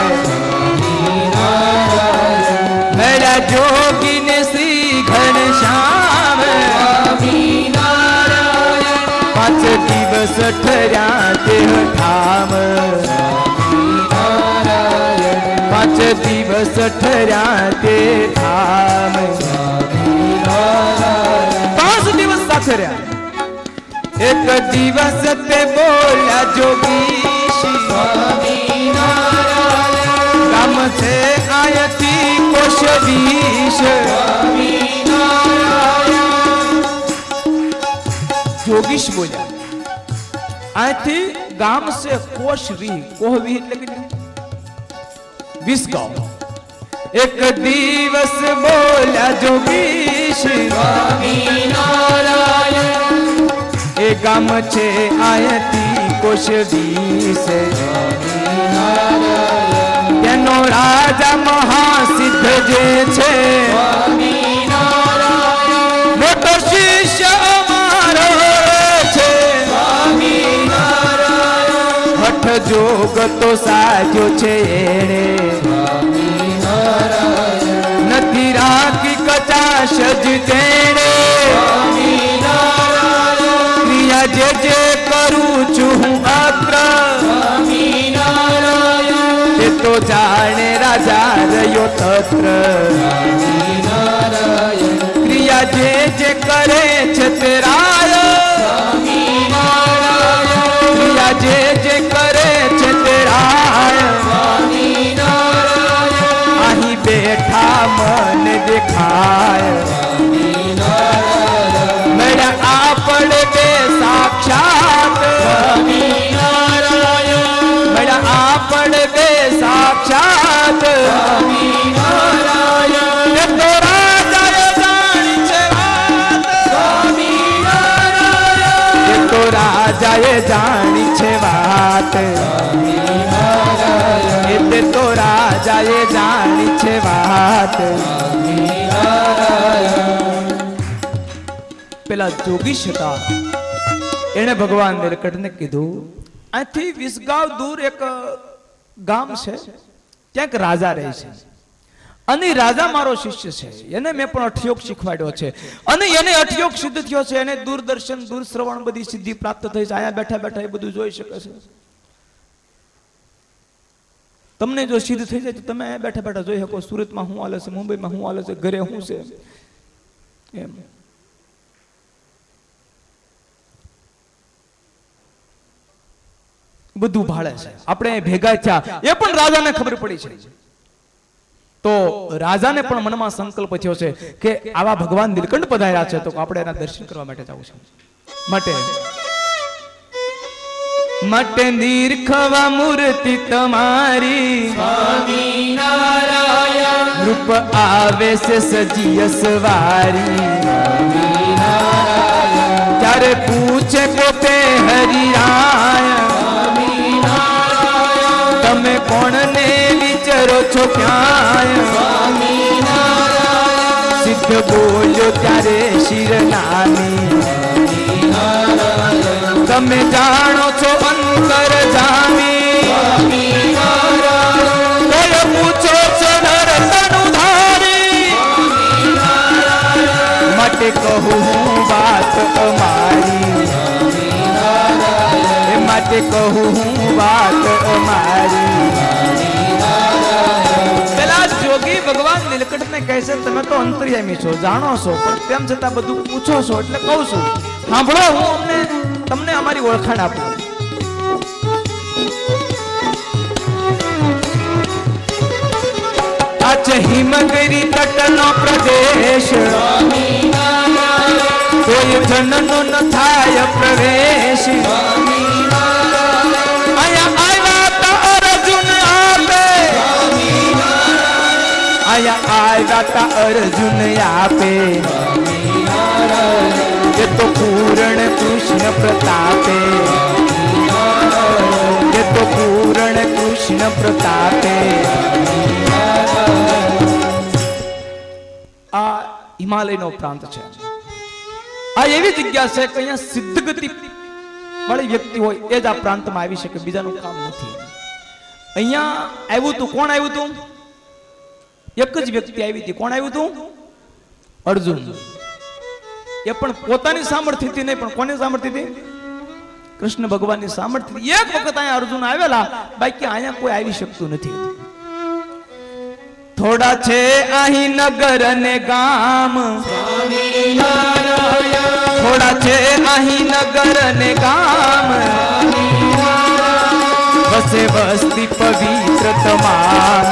મેળા જોગીને શ્રી ઘનશ્યામ. સ્વામી નારાયણ. પાંચ દિવસ ઠર્યા તે ઠામ. પાંચ દિવસ ઠર્યા તે ઠામ. પાંચ દિવસ સાથે રહ્યા. એક દિવસ તે બોલ્યા જોગી સ્વામી નારાયણ. કામ છે આયથી કોશ વીસ. સ્વામી નારાયણ. જોગીશ બોલ્યા આથી ગામ સે કોશ વી. કોહ વી એટલે કેટલું? વીસ ગામ. એક દિવસ બોલ્યા જોગીશ સ્વામી નારાયણ. એ ગામ છે આયથી કોશ વીસ. તેનો રાજા મહાસિદ્ધ જે છે સ્વામી નારાયણ. મોટો શિષ્ય અમારો છે. સ્વામી નારાયણ. હઠ જોગ તો સાજો છે એણે. સ્વામી નારાયણ. નથી રાખી કચાશ જ તેણે. સ્વામી નારાયણ. ક્રિયા જે જે કરું છું હું અત્ર. સ્વામી નારાયણ. તે તો જાણે રાજા રહ્યો તત્ર. સ્વામી નારાયણ. ક્રિયા જે જે કરે છે તે રાય. સ્વામી નારાયણ. ક્રિયા જે જે કરે છે તે રાય. સ્વામી નારાયણ. અહીં બેઠા મન દેખાય. સ્વામી નારાયણ. રાજાએ જાણી છે વાત, એટલે તો રાજાએ જાણી છે વાત. પેલા જોગીશ હતા, એને ભગવાન નીલકંઠને કીધું અહીંથી વીસ ગાંવ દૂર એક ગામ છે, ક્યાંક રાજા રહે છે અને રાજા મારો શિષ્ય છે, એને મેં પણ અઠયોગ શીખવાડ્યો છે અને એને અઠયોગ સિદ્ધ થયો છે, એને દૂરદર્શન દૂર શ્રવણ બધી સિદ્ધિ પ્રાપ્ત થઈ છે, અહીંયા બેઠા બેઠા એ બધું જોઈ શકે છે. તમને જો સિદ્ધ થઈ જાય તો તમે અહીંયા બેઠા બેઠા જોઈ શકો સુરતમાં શું હાલે છે, મુંબઈમાં શું હાલે છે, ઘરે શું છે એમ. બધું ભાળે છે. આપણે ભેગા થયા એ પણ રાજાને ખબર પડી છે, તો રાજાને પણ મનમાં સંકલ્પ થયો છે કે આવા ભગવાન નીલકંઠ પધાર્યા છે તો આપણે એના દર્શન કરવા માટે જવું છે. માટે માટે નિરખવા મૂર્તિ તમારી સ્વામી નારાયણ, રૂપ આવે છે સજીય સવારી. સ્વામી નારાયણ, ત્યારે પૂછે પોતે હરિરાય, સ્વામી નારાયણ, તમે કોણને વિચારો છો ક્યાંય. સ્વામી નારાયણ, સિદ્ધ બોલ્યો ત્યારે શિરનાની, સ્વામી નારાયણ, તમે જાણો છો અંતર જામી. સ્વામી નારાયણ, કોઈ પૂછો છો નરતનું ધારી, સ્વામી નારાયણ, માટે કહું હું વાત અમારી, સ્વામી નારાયણ, એ માટે કહું હું વાત અમારી. પેલા જોગી ભગવાન નીલકંઠને કહે છે તમે તો અંતર્યામી છો, જાણો છો, પણ તેમ છતાં બધું પૂછો છો એટલે કહું છું, સાંભળો, હું અમને તમને અમારી ઓળખાણ આપું. આ છે હિમગીરી તટનો પ્રદેશ, સ્વામી નારાયણ, કોઈ જનનો ન થાય પ્રવેશ. સ્વામી નારાયણ, અહીંયા આવ્યા તા અર્જુન આપે, સ્વામી નારાયણ, અહીંયા આવ્યા તા અર્જુન આપે. સ્વામી નારાયણ, એ તો પૂર્ણ કૃષ્ણ પ્રતાપે, એ તો પૂર્ણ કૃષ્ણ પ્રતાપે. આ હિમાલયનો પ્રાંત છે. આ એવી જગ્યા છે કે અહીંયા સિદ્ધ ગતિ વાળી વ્યક્તિ હોય એ જ આ પ્રાંતમાં આવી શકે, બીજાનું કામ નથી. અહીંયા આવ્યું તું, કોણ આવ્યું તું? એક જ વ્યક્તિ આવી હતી. કોણ આવ્યું તું? અર્જુન. એ પણ પોતાની સામર્થ્યથી નહીં, પણ કોની સામર્થ્યથી? કૃષ્ણ ભગવાનની સામર્થ્યથી. એક વખત અહીંયા અર્જુન આવેલા, બાકી અહીંયા કોઈ આવી શકતું નથી. થોડા છે અહીં નગર ને ગામ, સ્વામી નારાયણ, થોડા છે અહીં નગર ને ગામ, સ્વામી નારાયણ, વસે વસ્તી પવિત્ર તમામ.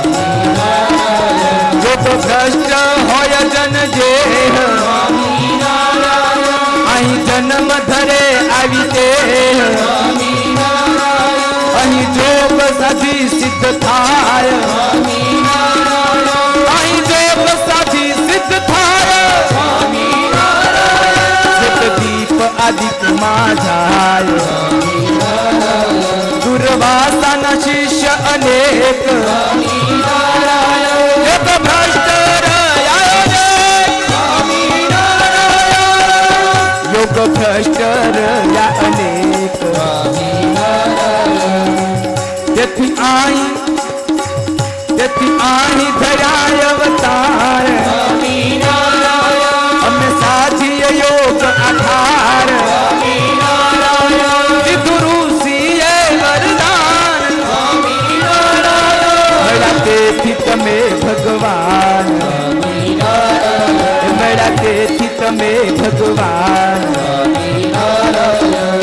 જો તો ભ્રષ્ટ હોય જન જે, સ્વામી નારાયણ, અહીં જન્મ ધરે આવી તે, સ્વામી નારાયણ, અહીં જોગ સાધી સિદ્ધ થાય, સ્વામી નારાયણ, અહીં જોગ સાધી સિદ્ધ થાય. સ્વામી નારાયણ, દીપ આદિક માં જાય, સ્વામી નારાયણ, દુર્વાસાના શિષ્ય અનેક, સ્વામી નારાયણ, એક ભ્રષ્ટ રહ્યા અનેક, સ્વામી નારાયણ, યોગ ભ્રષ્ટ રહ્યા અનેક. સ્વામી નારાયણ, તેથી અહીં તેથી અહીં ધરાય અવતાર, સ્વામી નારાયણ, અમે સાધીય યોગ આધાર. સ્વામી નારાયણ, દીધું ઋષિએ વરદાન, સ્વામી નારાયણ, મળ્યા તેથી તમે ભગવાન, સ્વામી નારાયણ, મળ્યા તેથી તમે ભગવાન. સ્વામી નારાયણ,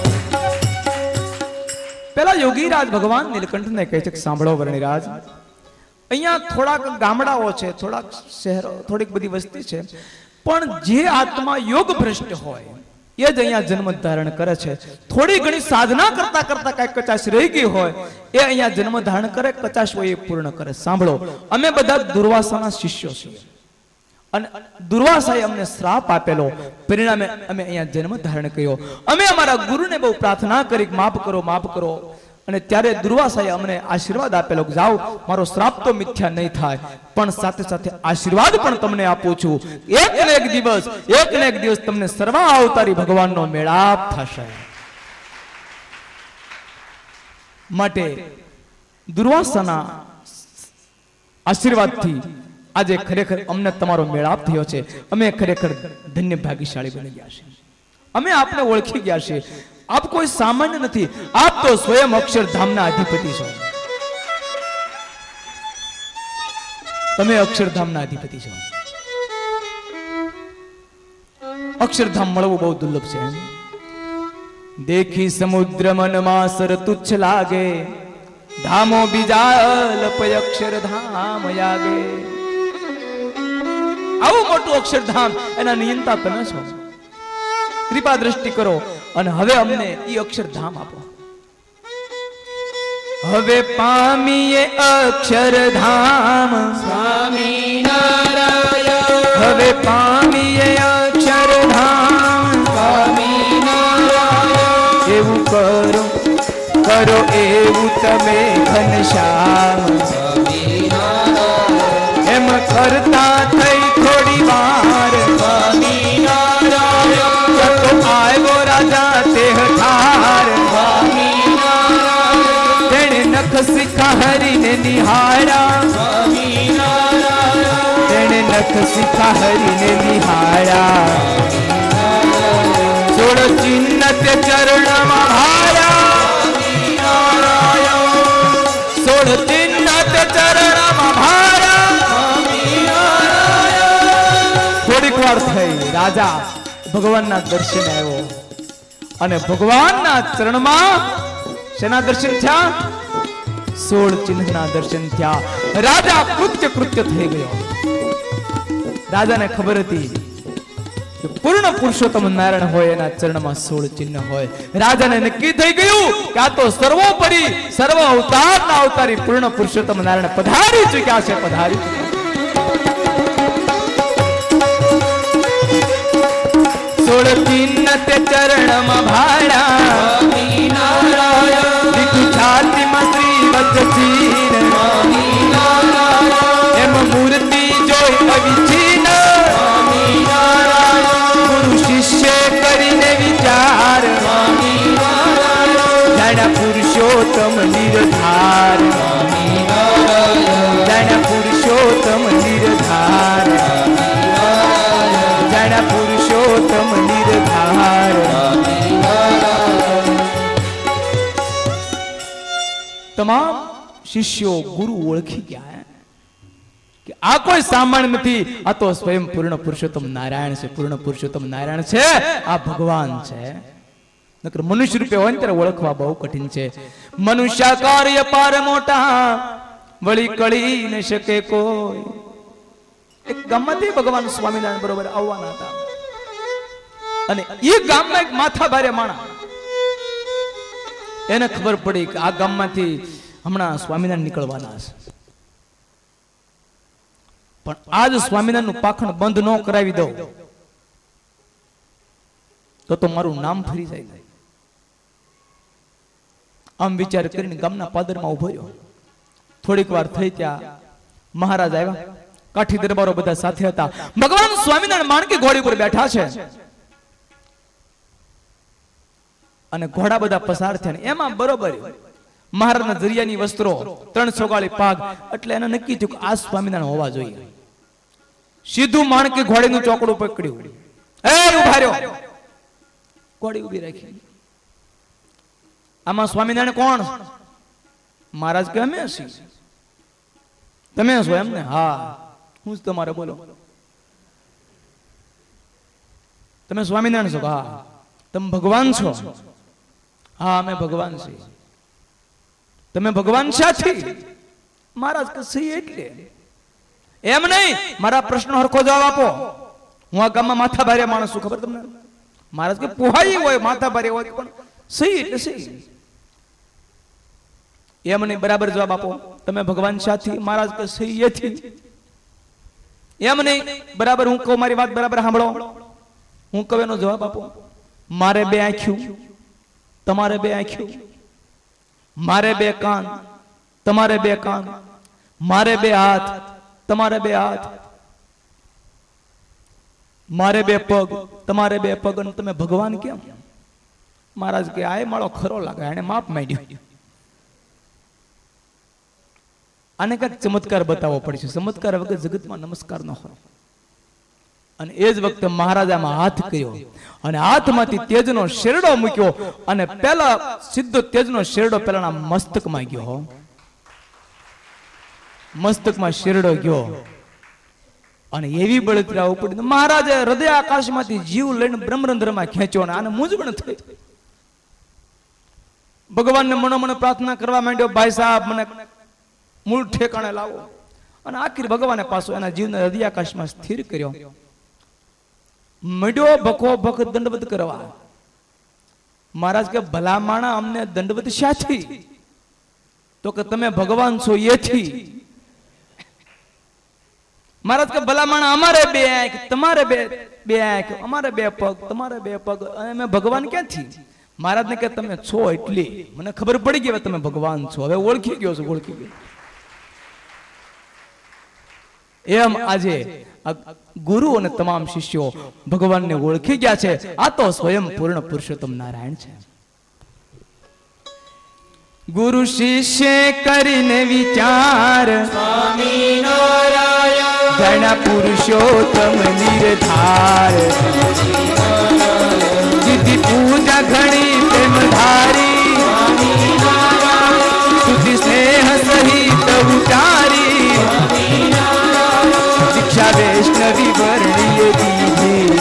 પેલા યોગીરાજ ભગવાન નીલકંઠને કહે છે કે સાંભળો વર્ણિરાજ, અહીંયા થોડાક ગામડાઓ છે, થોડાક શહેરો, થોડીક બધી વસ્તી છે, પણ જે આત્મા યોગ ભ્રષ્ટ હોય એ જ અહીંયા જન્મ ધારણ કરે છે. થોડી ઘણી સાધના કરતા કરતા કઈ કચાશ રહી ગઈ હોય એ અહીંયા જન્મ ધારણ કરે, કચાશ હોય એ પૂર્ણ કરે. સાંભળો, અમે બધા દુર્વાસાના શિષ્યો છીએ અને દુર્વાસાએ અમને શ્રાપ આપેલો, પરિણામે અમે અહીંયા જન્મ ધારણ કર્યો. અમે અમારા ગુરુને બહુ પ્રાર્થના કરી માફ કરો માફ કરો, અને ત્યારે દુર્વાસાએ અમને આશીર્વાદ આપેલો કે જાઓ મારો શ્રાપ તો મિથ્યા નહીં થાય, પણ સાથે સાથે આશીર્વાદ પણ તમને આપું છું, એક ને એક દિવસ એક ને એક દિવસ તમને સર્વા અવતારી ભગવાનનો મેળાપ થશે. માટે દુર્વાસાના આશીર્વાદથી આજે ખરેખર અમને તમારો મેળાપ થયો છે. અમે ખરેખર ધન્ય ભાગ્યશાળી બની ગયા છે. અમે આપને ઓળખી ગયા છે. આપ કોઈ સામાન્ય નથી, આપ તો સ્વયં અક્ષરધામના અધિપતિ છો. તમે અક્ષરધામના અધિપતિ છો. અક્ષરધામ મળવું બહુ દુર્લભ છે. દેખી સમુદ્ર મનમાં સર તુચ્છ લાગે, ધામો બીજા અલપય અક્ષરધામ યાગે. આવું મોટું અક્ષરધામ, એના નિયંતા તમે છો. કૃપા દ્રષ્ટિ કરો અને હવે અમને ઈ અક્ષરધામ આપો. હવે પામીએ અક્ષરધામ સ્વામી નારાયણ, હવે પામીએ અક્ષરધામ સ્વામી નારાયણ, એવું કરો કરો એવું તમે ઘનશ્યામ. સ્વામી નારાયણ, એમ કરતા થઈ થોડી વાર સ્વામી નારાયણ, તો આવ્યો રાજા તે ઠાર. સ્વામી નારાયણ, તેણે નખ શિખા હરીને નિહાળ્યા, સ્વામી નારાયણ, તેણે નખ શિખા હરીને નિહાળ્યા. સોળ ચિહ્ન તે ચરણમાં ભાળ્યા, સ્વામી નારાયણ, સોળ ચિહ્ન તે ચરણમાં ભાળ્યા. સ્વામી નારાયણ, થોડીક વાર થઈ રાજા ભગવાનના દર્શન આવ્યો, અને ભગવાનના ચરણમાં શેના દર્શન થયા? સોળ ચિહ્નના દર્શન થયા. રાજા કૃત્ય કૃત્ય થઈ ગયો. રાજાને ખબર હતી કે પૂર્ણ પુરુષોત્તમ નારાયણ હોય એના ચરણમાં સોળ ચિહ્ન હોય. રાજાને નક્કી થઈ ગયું કે આ તો સર્વોપરી સર્વ અવતારના અવતારી પૂર્ણ પુરુષોત્તમ નારાયણ પધારી ચૂક્યા છે, પધારી ચૂક્યા. સોળ ચિહ્ન તે ચરણમાં ભાળ્યા, સ્વામી નારાયણ, દીઠું છાતીમાં શ્રી વજ્રચીન. સ્વામી નારાયણ, એમ મૂર્તિ જોઈ અવિચીન, સ્વામી નારાયણ, ગુરુ શિષ્ય કરીને વિચાર. સ્વામી નારાયણ, જાણ્યા પુરુષોત્તમ નિર્ધાર, સ્વામી નારાયણ, જાણ્યા પુરુષોત્તમ નિર્ધાર, જાણ્યા પુરુષોત્તમ નિર્ધાર. સ્વામી નારાયણ, તમામ શિષ્યો ગુરુ ઓળખી ગયા કે આ કોઈ સામાન્ય નથી, આ તો સ્વયં પૂર્ણ પુરુષોત્તમ નારાયણ છે. પૂર્ણ પુરુષોત્તમ નારાયણ છે, આ ભગવાન છે. નકર મનુષ્ય રૂપે હોય ને ત્યારે ઓળખવા બહુ કઠિન છે. મનુષ્ય કાર્ય પાર મોટા, વળી કળી ન શકે કોઈ. એક ગામમાંથી ભગવાન સ્વામિનારાયણ બરોબર આવવાના હતા, અને એ ગામમાં એક માથા ભારે માણા, એને ખબર પડી કે આ ગામમાંથી હમણાં સ્વામિનારાયણ નીકળવાના છે, પણ આજ સ્વામિનારાયણ નું પાખણ બંધ ન કરાવી દઉં તો તો મારું નામ ફરી જાય. આમ વિચાર કરીને ગામના પાદરમાં ઉભો રહ્યો. થોડીક વાર થઈ ત્યાં મહારાજ આવ્યા, કાઠી દરબારો બધા સાથે હતા. ભગવાન સ્વામિનારાયણ માણકી ઘોડી પર બેઠા છે, અને ઘોડા બધા પસાર થયા. એમાં બરોબર મહારાજના જરિયાની વસ્ત્રો, ત્રણ સોગાળી પાગ, એટલે એને નક્કી થયું કે આ સ્વામિનારાયણ હોવા જોઈએ. સીધું માણકી ઘોડીનું ચોકડું પકડ્યું, એ ઉભા રહ્યો, ઘોડી ઉભી રાખી. આમાં સ્વામિનારાયણ કોણ? મહારાજ કે અમે છીએ. તમે છો એમને? હા, હું જ તમારે. બોલો, તમે સ્વામિનારાયણ છો? હા. તમે ભગવાન છો? હા, અમે ભગવાન છીએ. તમે ભગવાન સાથી? મહારાજ કે સહી. એટલે એમ નહીં, મારા પ્રશ્ન હરખો જવાબ આપો. હું આ ગામમાં માથા ભારે માણસ છું, ખબર તમને? મહારાજ કે પોહાઈ હોય, માથા ભારે હોય, પણ સહી એટલે સહી. એમ નહીં, બરાબર જવાબ આપો. તમે ભગવાન સાથી? મહારાજ કે સહી એથી. એમ નહીં, બરાબર હું કહું મારી વાત બરાબર સાંભળો. હું કહું એનો જવાબ આપો. મારે બે આંખ્યું, તમારે બે આંખ્યું. મારે બે કાન, તમારે બે કાન. મારે બે હાથ, તમારે બે હાથ. મારે બે પગ, તમારે બે પગ. અને તમે ભગવાન કેમ? મહારાજ કે આ માળો ખરો લાગે, એને માપ માંડ્યું. આને કઈક ચમત્કાર બતાવવો પડશે. ચમત્કાર વગર જગતમાં નમસ્કાર ન હોય. અને એ જ વખતે મહારાજામાં હાથ કર્યો અને હાથમાંથી તેજનો શેરડો મૂક્યો અને પેલા સીધો તેજનો શેરડો પેલાના મસ્તકમાં ગયો. મસ્તકમાં શેરડો ગયો અને એવી બળતરા ઉપડી મહારાજે હૃદય આકાશમાંથી જીવ લઈને બ્રહ્મરંધ્રમાં ખેંચ્યો અને આને મૂંઝવણ થઈ. ભગવાનને મનોમન પ્રાર્થના કરવા માંડ્યો, ભાઈ સાહેબ મને મૂળ ઠેકાણે લાવો. અને આખી ભગવાને પાછો એના જીવને હૃદય આકાશમાં સ્થિર કર્યો. મળ્યો ભખો ભખ દંડવત કરવા. મહારાજ કે ભલા માણા અમને દંડવત શાથી? તો કે તમે ભગવાન છો એથી. મહારાજ કે ભલા માણા અમારે બે આંખ, તમારે બે બે આંખ, અમારે બે પગ, તમારે બે પગ, અમે ભગવાન ક્યાંથી? મહારાજ ને કે તમે છો એટલે મને ખબર પડી ગઈ તમે ભગવાન છો. હવે ઓળખી ગયો છો, ઓળખી ગયો. એમ આજે ગુરુ અને તમામ શિષ્યો ભગવાનને ઓળખી ગયા છે. આ તો સ્વયં પૂર્ણ પુરુષોત્તમ નારાયણ છે. ગુરુ શિષ્ય કરીને વિચાર, સ્વામી નારાયણ ઘણા પુરુષોત્તમ નિર્ધાર. જીતી પૂજા ઘણી પ્રેમ ધારી, સ્વામી નારાયણ સુધી સ્નેહ સહિત ઉતારી. દીક્ષા વૈષ્ણવી વર્ણીએ દીધી,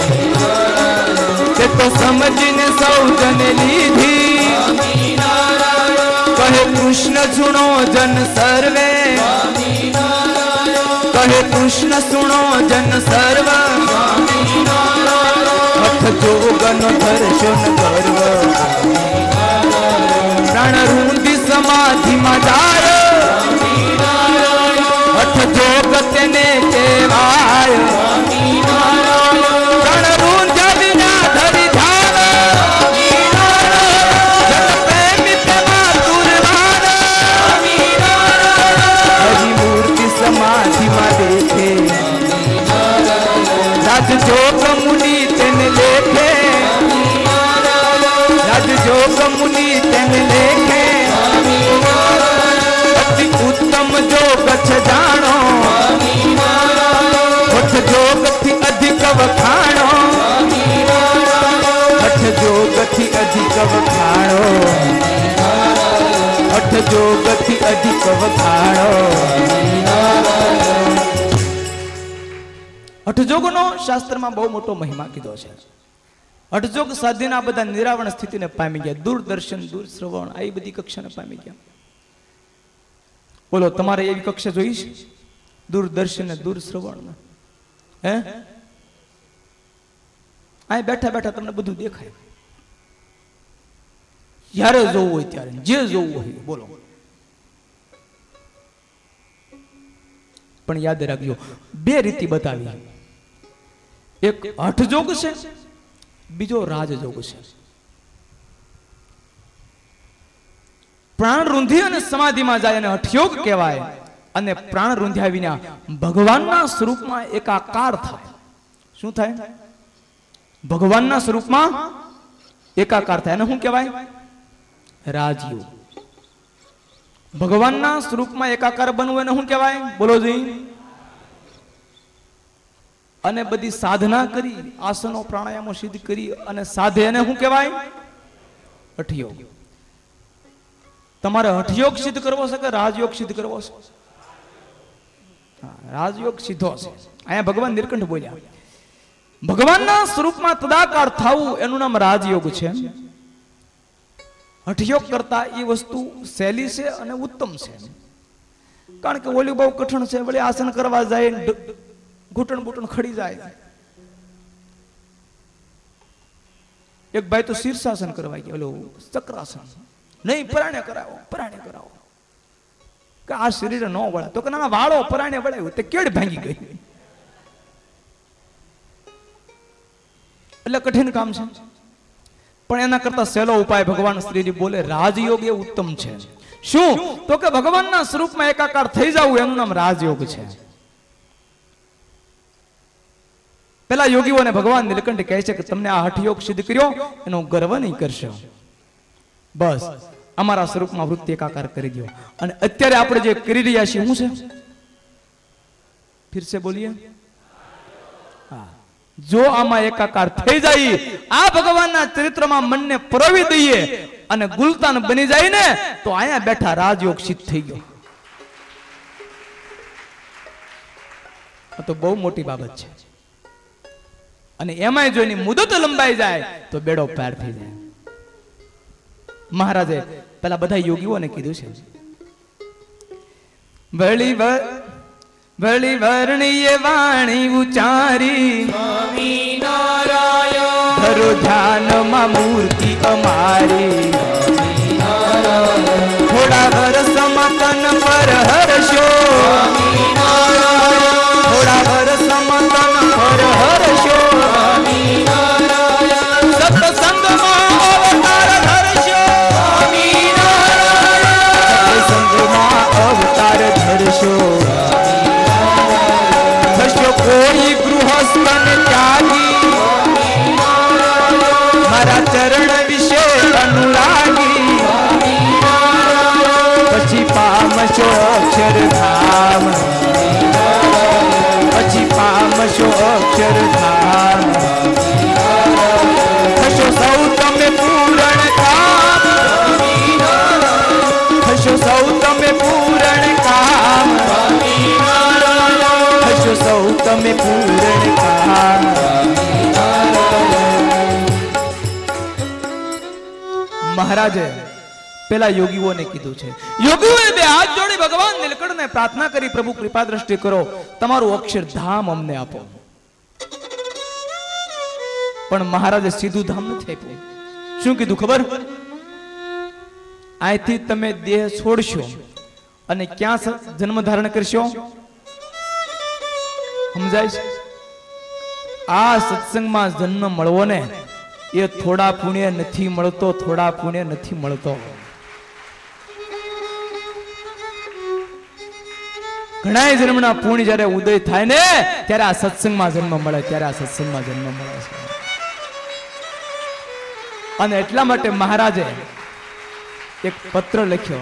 તે તો સમજીને સૌજને લીધી. સ્વામી નારાયણ કહે કૃષ્ણ સુણો જન સર્વે, સ્વામી નારાયણ કહે કૃષ્ણ સુણો જન સર્વ. સ્વામી નારાયણ હઠ જોગનો દર્શન ગર્વ, પ્રાણ રૂંધી સમાધિમાં જાય. સ્વામી નારાયણ હઠ જોગ તેને કહેવાય. સ્વામી નારાયણ પ્રાણ રૂંધ્યા વિના ધરી ધાવ. જન પ્રેમી પ્રેમા દુર્વાન. સ્વામી નારાયણ હજી મૂર્તિ સમાધિમાં દેખે, રાજ જોગ મુનિ તેને લેખે. રાજ જોગ મુનિ તેને લેખે. અતિ ઉત્તમ જોગ છે જાણો, હઠ જોગથી અધિક વખાણો. હઠ જોગથી અધિક વખાણો, હઠ જોગથી અધિક વખાણો. હઠજોગનો શાસ્ત્રમાં બહુ મોટો મહિમા કીધો છે. હઠજોગ સાધ્યના બધા નિરાવરણ સ્થિતિને પામી ગયા. દૂરદર્શન, દૂર શ્રવણ, આ બધી કક્ષાને પામી ગયા. બોલો તમારે એવી કક્ષા જોઈ છે? દૂરદર્શન ને દૂર શ્રવણ. હે અહીં બેઠા બેઠા તમને બધું દેખાય. જ્યારે જોવું હોય ત્યારે, જે જોવું હોય બોલો. પણ યાદ રાખજો, બે રીતિ બતાવી. એક હઠજોગ છે, બીજો રાજયોગ છે. પ્રાણ રૂંધી અને સમાધિમાં જાય અને હઠયોગ કહેવાય. અને પ્રાણ રૂંધ્યા વિના ભગવાનના સ્વરૂપમાં એકાકાર થાય. શું થાય? ભગવાનના સ્વરૂપમાં એકાકાર થાય. અને શું કહેવાય? રાજયોગ. ભગવાનના સ્વરૂપમાં એકાકાર બનવું એને શું કહેવાય? બોલો જી. અને બધી સાધના કરી, આસનો પ્રાણાયામો સિદ્ધ કરી અને સાધે એને શું કહેવાય? હઠયોગ. તમારે હઠયોગ સિદ્ધ કરવો છે કે રાજયોગ સિદ્ધ કરવો છે? રાજયોગ સીધો છે. અહીંયા ભગવાન નીલકંઠ બોલ્યા, ભગવાનના સ્વરૂપમાં તદાકાર થવું એનું નામ રાજયોગ છે. હઠયોગ કરતા એ વસ્તુ સહેલી છે અને ઉત્તમ છે. કારણ કે ઓલી બહુ કઠણ છે. વળી આસન કરવા જાય, ઘૂંટણ બૂટણ ખડી જાય. એક ભાઈ તો શીર્ષાસન કરવા ગયા, ઓલું ચક્રાસન. નહીં, પરાણે કરાવો, પરાણે કરાવો. કે આ શરીર ન વળે. તો કે ના વાળો પરાણે વળાયું તે કેડ ભાંગી ગઈ. એટલે કઠિન કામ છે, પણ એના કરતા સહેલો ઉપાય ભગવાન શ્રીજી બોલે રાજયોગ એ ઉત્તમ છે. શું? તો કે ભગવાનના સ્વરૂપમાં એકાકાર થઈ જવું એનું નામ રાજયોગ છે. પેલા યોગીઓને ભગવાન નીલકંઠ કહે છે કે તમને આ હઠયોગ સિદ્ધ કર્યો એનો ગર્વ નહીં કરશો, બસ અમારા સ્વરૂપમાં વૃત્તિ એકાકાર કરી દો. અને અત્યારે આપણે જે કરી રહ્યા છીએ શું છે? ફિર સે બોલીએ, હા, જો આમાં એકાકાર થઈ જાય, આ ભગવાનના ચરિત્રમાં મનને પરોવી દઈએ અને ગુલતાન બની જાય ને, તો અહીંયા બેઠા રાજયોગ સિદ્ધ થઈ ગયો. આ તો બહુ મોટી બાબત છે. અને એમાંય જો એની મુદત લંબાઈ જાય તો બેડો પાર થઈ જાય. મહારાજે પેલા બધા યોગીઓને કીધું છે, વળી વળી વર્ણીય વાણી ઉચારી સ્વામિનારાયણ ધરો ધ્યાનમાં મૂર્તિ અમારી, થોડા વર્ષ મતન પર હરશો, થોડા વર્ષ મતન પર હરશો, સત્સંગમાં અવતાર ધરશો, સત્સંગમાં અવતાર ધરશો, થશો કોઈ ગૃહસ્થન ત્યાગી, મારા ચરણ વિશે અનુરાગી, પછી પામશો અક્ષરધામ, પછી પામશો અક્ષરધામ, થશો સૌ તમે પૂરણ કામ, થશો સૌ તમે પૂરણ કામ, થશો સૌ તમે પૂરણ કામ. મહારાજે પેલા યોગીઓને કીધું છે, યોગીઓએ બે હાથ જોડી ભગવાન નીલકંઠને પ્રાર્થના કરી, પ્રભુ કૃપા દ્રષ્ટિ કરો, તમારું અક્ષરધામ અમને આપો. પણ મહારાજે સીધું ધામ નથી આપ્યું. શું કીધું ખબર? અહીંથી તમે દેહ છોડશો અને ક્યાં જન્મ ધારણ કરશો? સમજાય છે? આ સત્સંગમાં જન્મ મળવો ને એ થોડા પુણ્ય નથી મળતો, થોડા પુણ્ય નથી મળતો. ઘણા જન્મના પુણ્ય જયારે ઉદય થાય ને ત્યારે આ સત્સંગમાં જન્મ મળે, ત્યારે આ સત્સંગમાં જન્મ મળે છે. અને એટલા માટે મહારાજે એક પત્ર લખ્યો,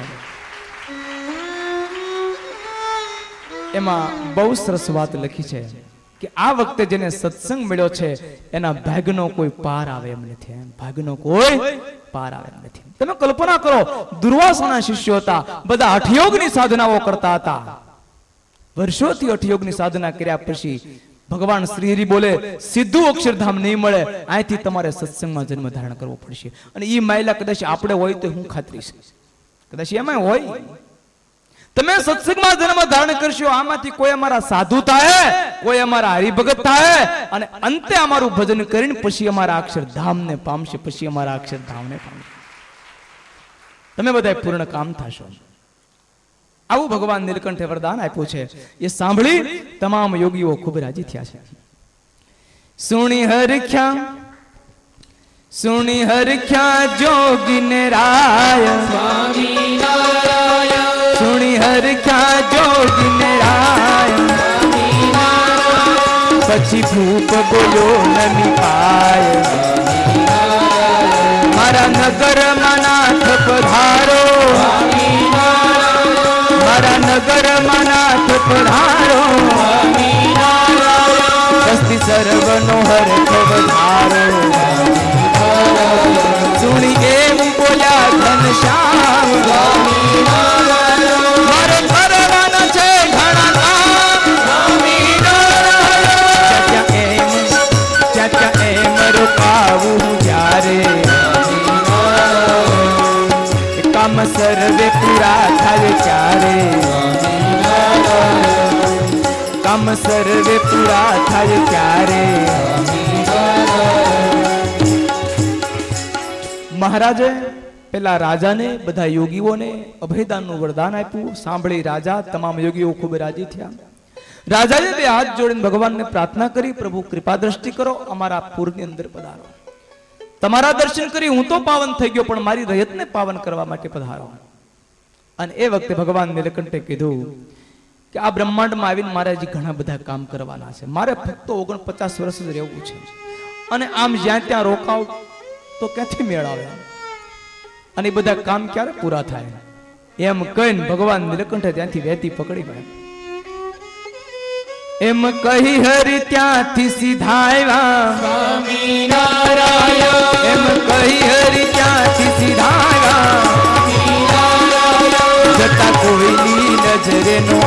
એમાં બહુ સરસ વાત લખી છે કે આ વખતે જેને સત્સંગ મળ્યો છે એના ભાગ્યનો કોઈ પાર આવે એમ નથી. ભાગ્યનો કોઈ પાર આવે એમ નથી. તમે કલ્પના કરો, દુર્વાસાના શિષ્યો હતા, બધા હઠયોગની સાધનાઓ કરતા હતા. વર્ષોથી હઠયોગની સાધના કર્યા પછી ભગવાન શ્રીહરિ બોલે સીધું અક્ષરધામ નહીં મળે, અહીંથી તમારે સત્સંગમાં જન્મ ધારણ કરવો પડશે. અને એ માયલા કદાચ આપણે હોય તો હું ખાતરી છે, કદાચ એમાં હોય. તમે સત્સંગમાં જન્મ ધારણ કરશો, આમાંથી કોઈ અમારા સાધુ થાય, કોઈ અમારા હરિભગત થાય, અને અંતે અમારું ભજન કરીને પછી અમારા અક્ષરધામને પામશે, પછી અમારા અક્ષરધામને પામશે. તમે બધા પૂર્ણ કામ થશો. આવું ભગવાન નીલકંઠે વરદાન આપ્યું છે. એ સાંભળી તમામ યોગીઓ ખૂબ રાજી થયા છે. સુણી હરખ્યા સુણી હરખ્યા જોગીને રાય, સ્વામિનારાયણ સુણી હરખ્યા જોગીને રાય, પછી ભૂપ બોલ્યો નમી પાય, મારા નગરમાં નાથ પધારો, મારા નગરમાં નાથ પધારો, વસ્તી સર્વનો હરખ વધારો. સુણી એમ બોલ્યા ઘનશ્યામ, મારે કરવાના છે ઘણા કામ, એમ ત્યાં એમ રોકાવું જ્યારે, કામ સર્વે પૂરા થાય ત્યારે, કામ સર્વે પૂરા થાય ત્યારે. મહારાજે પેલા રાજાને બધા યોગીઓને અભયદાનનું વરદાન આપ્યું. સાંભળી રાજા તમામ યોગીઓ ખૂબ રાજી થયા. રાજાએ બે હાથ જોડીને ભગવાનને પ્રાર્થના કરી, પ્રભુ કૃપા દ્રષ્ટિ કરો, અમારા પૂરની અંદર પધારો. તમારા દર્શન કરી હું તો પાવન થઈ ગયો, પણ મારી રયતને પાવન કરવા માટે પધારો. અને એ વખતે ભગવાન નીલકંઠે કીધું કે આ બ્રહ્માંડમાં આવીને મારે હજી ઘણા બધા કામ કરવાના છે. મારે ફક્ત ઓગણપચાસ વર્ષ જ રહેવું છે, અને આમ જ્યાં ત્યાં રોકાવ તો ક્યાંથી મેળ આવે, અને એ બધા કામ ક્યારે પૂરા થાય? એમ કહીને ભગવાન નીલકંઠે ત્યાંથી વેતી પકડી ગયા. એમ કહી હરિ ત્યાંથી સીધા આવ્યા સ્વામી નારાયણ, એમ કહી હરિ ત્યાંથી સીધા આવ્યા, જતા કોઈની નજરે નો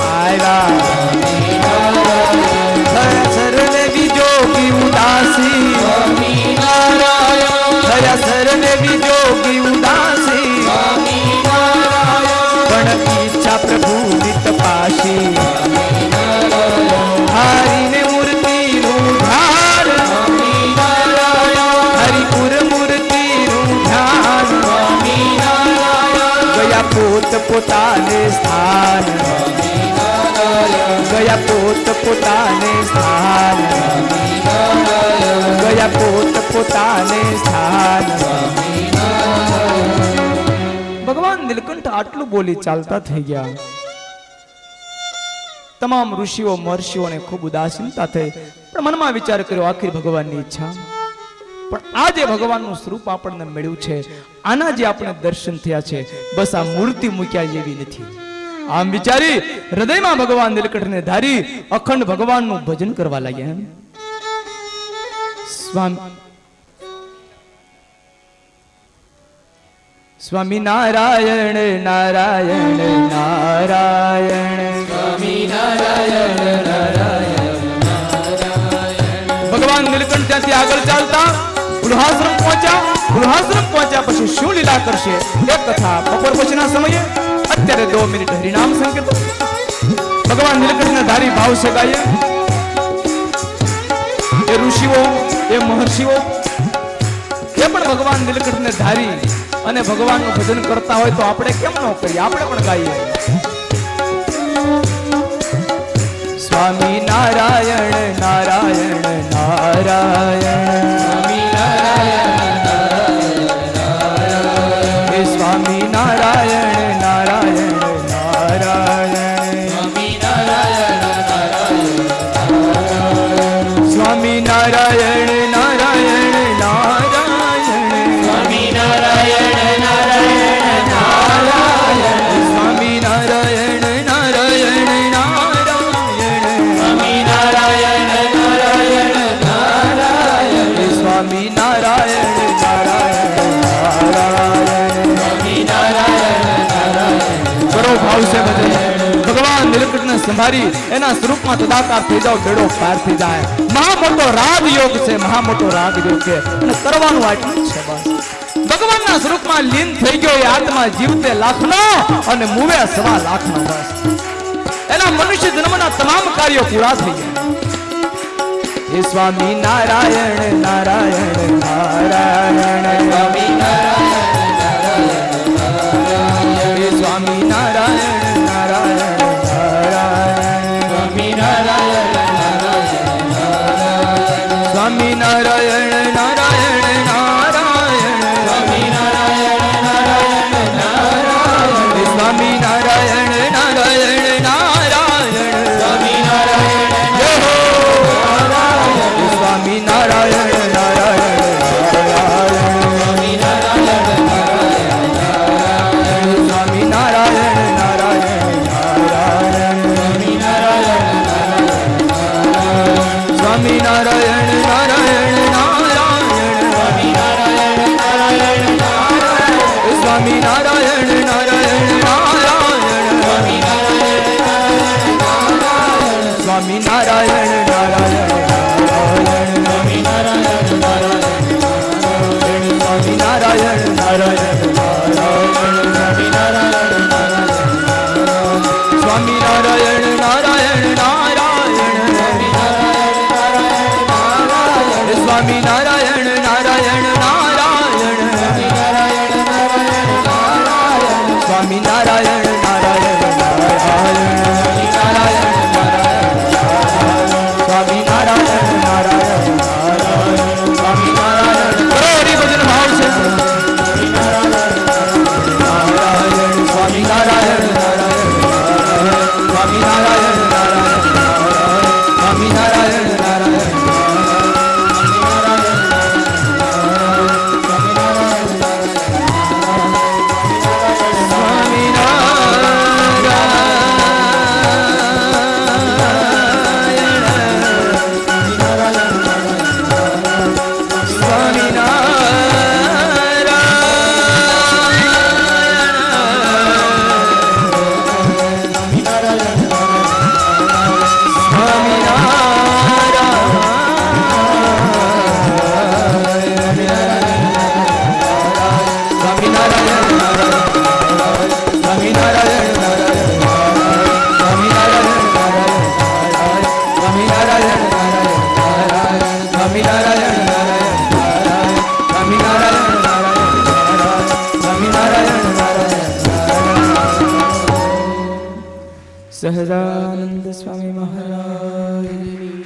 આવ્યા. સરને બીજો કી ઉદાસી, સ્વામી નારાયણ, થયા સરને બીજો કી ઉદાસી, સ્વામી નારાયણ, પણ ઈચ્છા પ્રભુ નિત પાશી. હરિને મૂર્તિનું ધ્યાન, સ્વામી નારાયણ, હરિપુર મૂર્તિનું ધ્યાન, સ્વામી નારાયણ, ગયા પોત પોતાને સ્થાન, ગયા પોત પોતાને સ્થાન, ગયા પોત પોતાને સ્થાન. ભગવાન નીલકંઠ આટલું બોલી ચાલતા થઈ ગયા. તમામ ઋષિઓ મહર્ષિઓને ખૂબ ઉદાસીનતા થઈ, પણ મનમાં વિચાર કર્યો આખી ભગવાનની ઈચ્છા. પણ આ જે ભગવાનનું સ્વરૂપ આપણને મળ્યું છે, આના જે આપણે દર્શન થયા છે, બસ આ મૂર્તિ મૂક્યા જેવી નથી. આમ વિચારી હૃદયમાં ભગવાન નીલકંઠને ધારી અખંડ ભગવાનનું ભજન કરવા લાગ્યા. સ્વામી સ્વામી નારાયણ નારાયણ નારાયણ, સ્વામી નારાયણ, નારાયણ, નારાયણ. ભગવાન નીલકંઠ ત્યાંથી આગળ ચાલતા ગૃહાશ્રમ પહોંચ્યા. ગૃહાશ્રમ પહોંચ્યા પછી શું લીલા કરશે એક કથા બપોર પછીના સમયે. અત્યારે દો મિનિટ હરિનામ સંકીર્તન ભગવાન નીલકંઠના ધારી ભાવ છે ગાયે. એ ઋષિઓ એ મહર્ષિઓ એ પણ ભગવાન નીલકંઠને ધારી અને ભગવાનનું ભજન કરતા હોય તો આપણે કેમ ન કરીએ? આપણે પણ ગાઈએ. સ્વામી નારાયણ નારાયણ નારાયણ, સ્વામી નારાયણ, નારાયણ, હે સ્વામી નારાયણ નારાયણ નારાયણ, સ્વામી નારાયણ, નારાયણ, સ્વામી નારાયણ નારાયણ નારાયણ, સ્વામી નારાયણ, નારાયણ, નારાયણ, સ્વામી નારાયણ નારાયણ નારાયણ, સ્વામી નારાયણ, નારાયણ, નારાયણ, સ્વામી નારાયણ નારાયણ નારાયણ. સ્વામી નારાયણ, નારાયણ. કરો ભાવ છે ભજન. ભગવાન નીલકંઠને સંભાળી એના સ્વરૂપમાં તદાકાર થઈ જાવ, બેડો પાર થઈ જાય. મહા મોટો રાગ યોગ છે, મહા મોટો રાગ યોગ છે, અને કરવાનું આટલું જ છે બસ. ભગવાનના સ્વરૂપમાં લીન થઈ ગયો એ આત્મા જીવતે લાખનો અને મુવે સવા લાખનો. બસ એના મનુષ્ય જન્મના તમામ કાર્યો પૂરા થઈ ગયા. હે સ્વામી નારાયણ નારાયણ નારાયણ, સ્વામી નારાયણ, નારાયણ, નારાયણ, હે સ્વામી નારાયણ નારાયણ નારાયણ, સ્વામી નારાયણ, નારાયણ, નારાયણ, સ્વામી નારાયણ નારાયણ નારાયણ, સ્વામી નારાયણ, નારાયણ, નારાયણ, હે સ્વામી નારાયણ નારાયણ નારાયણ, સ્વામી નારાયણ, જય હો નારાયણ, હે સ્વામી નારાયણ નારાયણ નારાયણ, સ્વામી નારાયણ, નારાયણ, નારાયણ, સ્વામી નારાયણ નારાયણ નારાયણ, સ્વામી નારાયણ, નારાયણ, નારાયણ, સ્વામી નારાયણ નારાયણ નારાયણ, સ્વામી નારાયણ, નારાયણ, નારાયણ, સ્વામી નારાયણ નારાયણ નારાયણ, સ્વામી નારાયણ, નારાયણ, નારાયણ, સ્વામી નારાયણ નારાયણ નારાયણ, સ્વામી નારાયણ, નારાયણ, સ્વામી નારાયણ નારાયણ નારાયણ, સ્વામી નારાયણ, સ્વામી નારાયણ નારાયણ નારાયણ, નારાયણ, સ્વામી નારાયણ, નારાયણ, નારાયણ, સ્વામી નારાયણ નારાયણ નારાયણ, સ્વામી નારાયણ, નારાયણ, નારાયણ, સહજાનંદ સ્વામી મહારાજ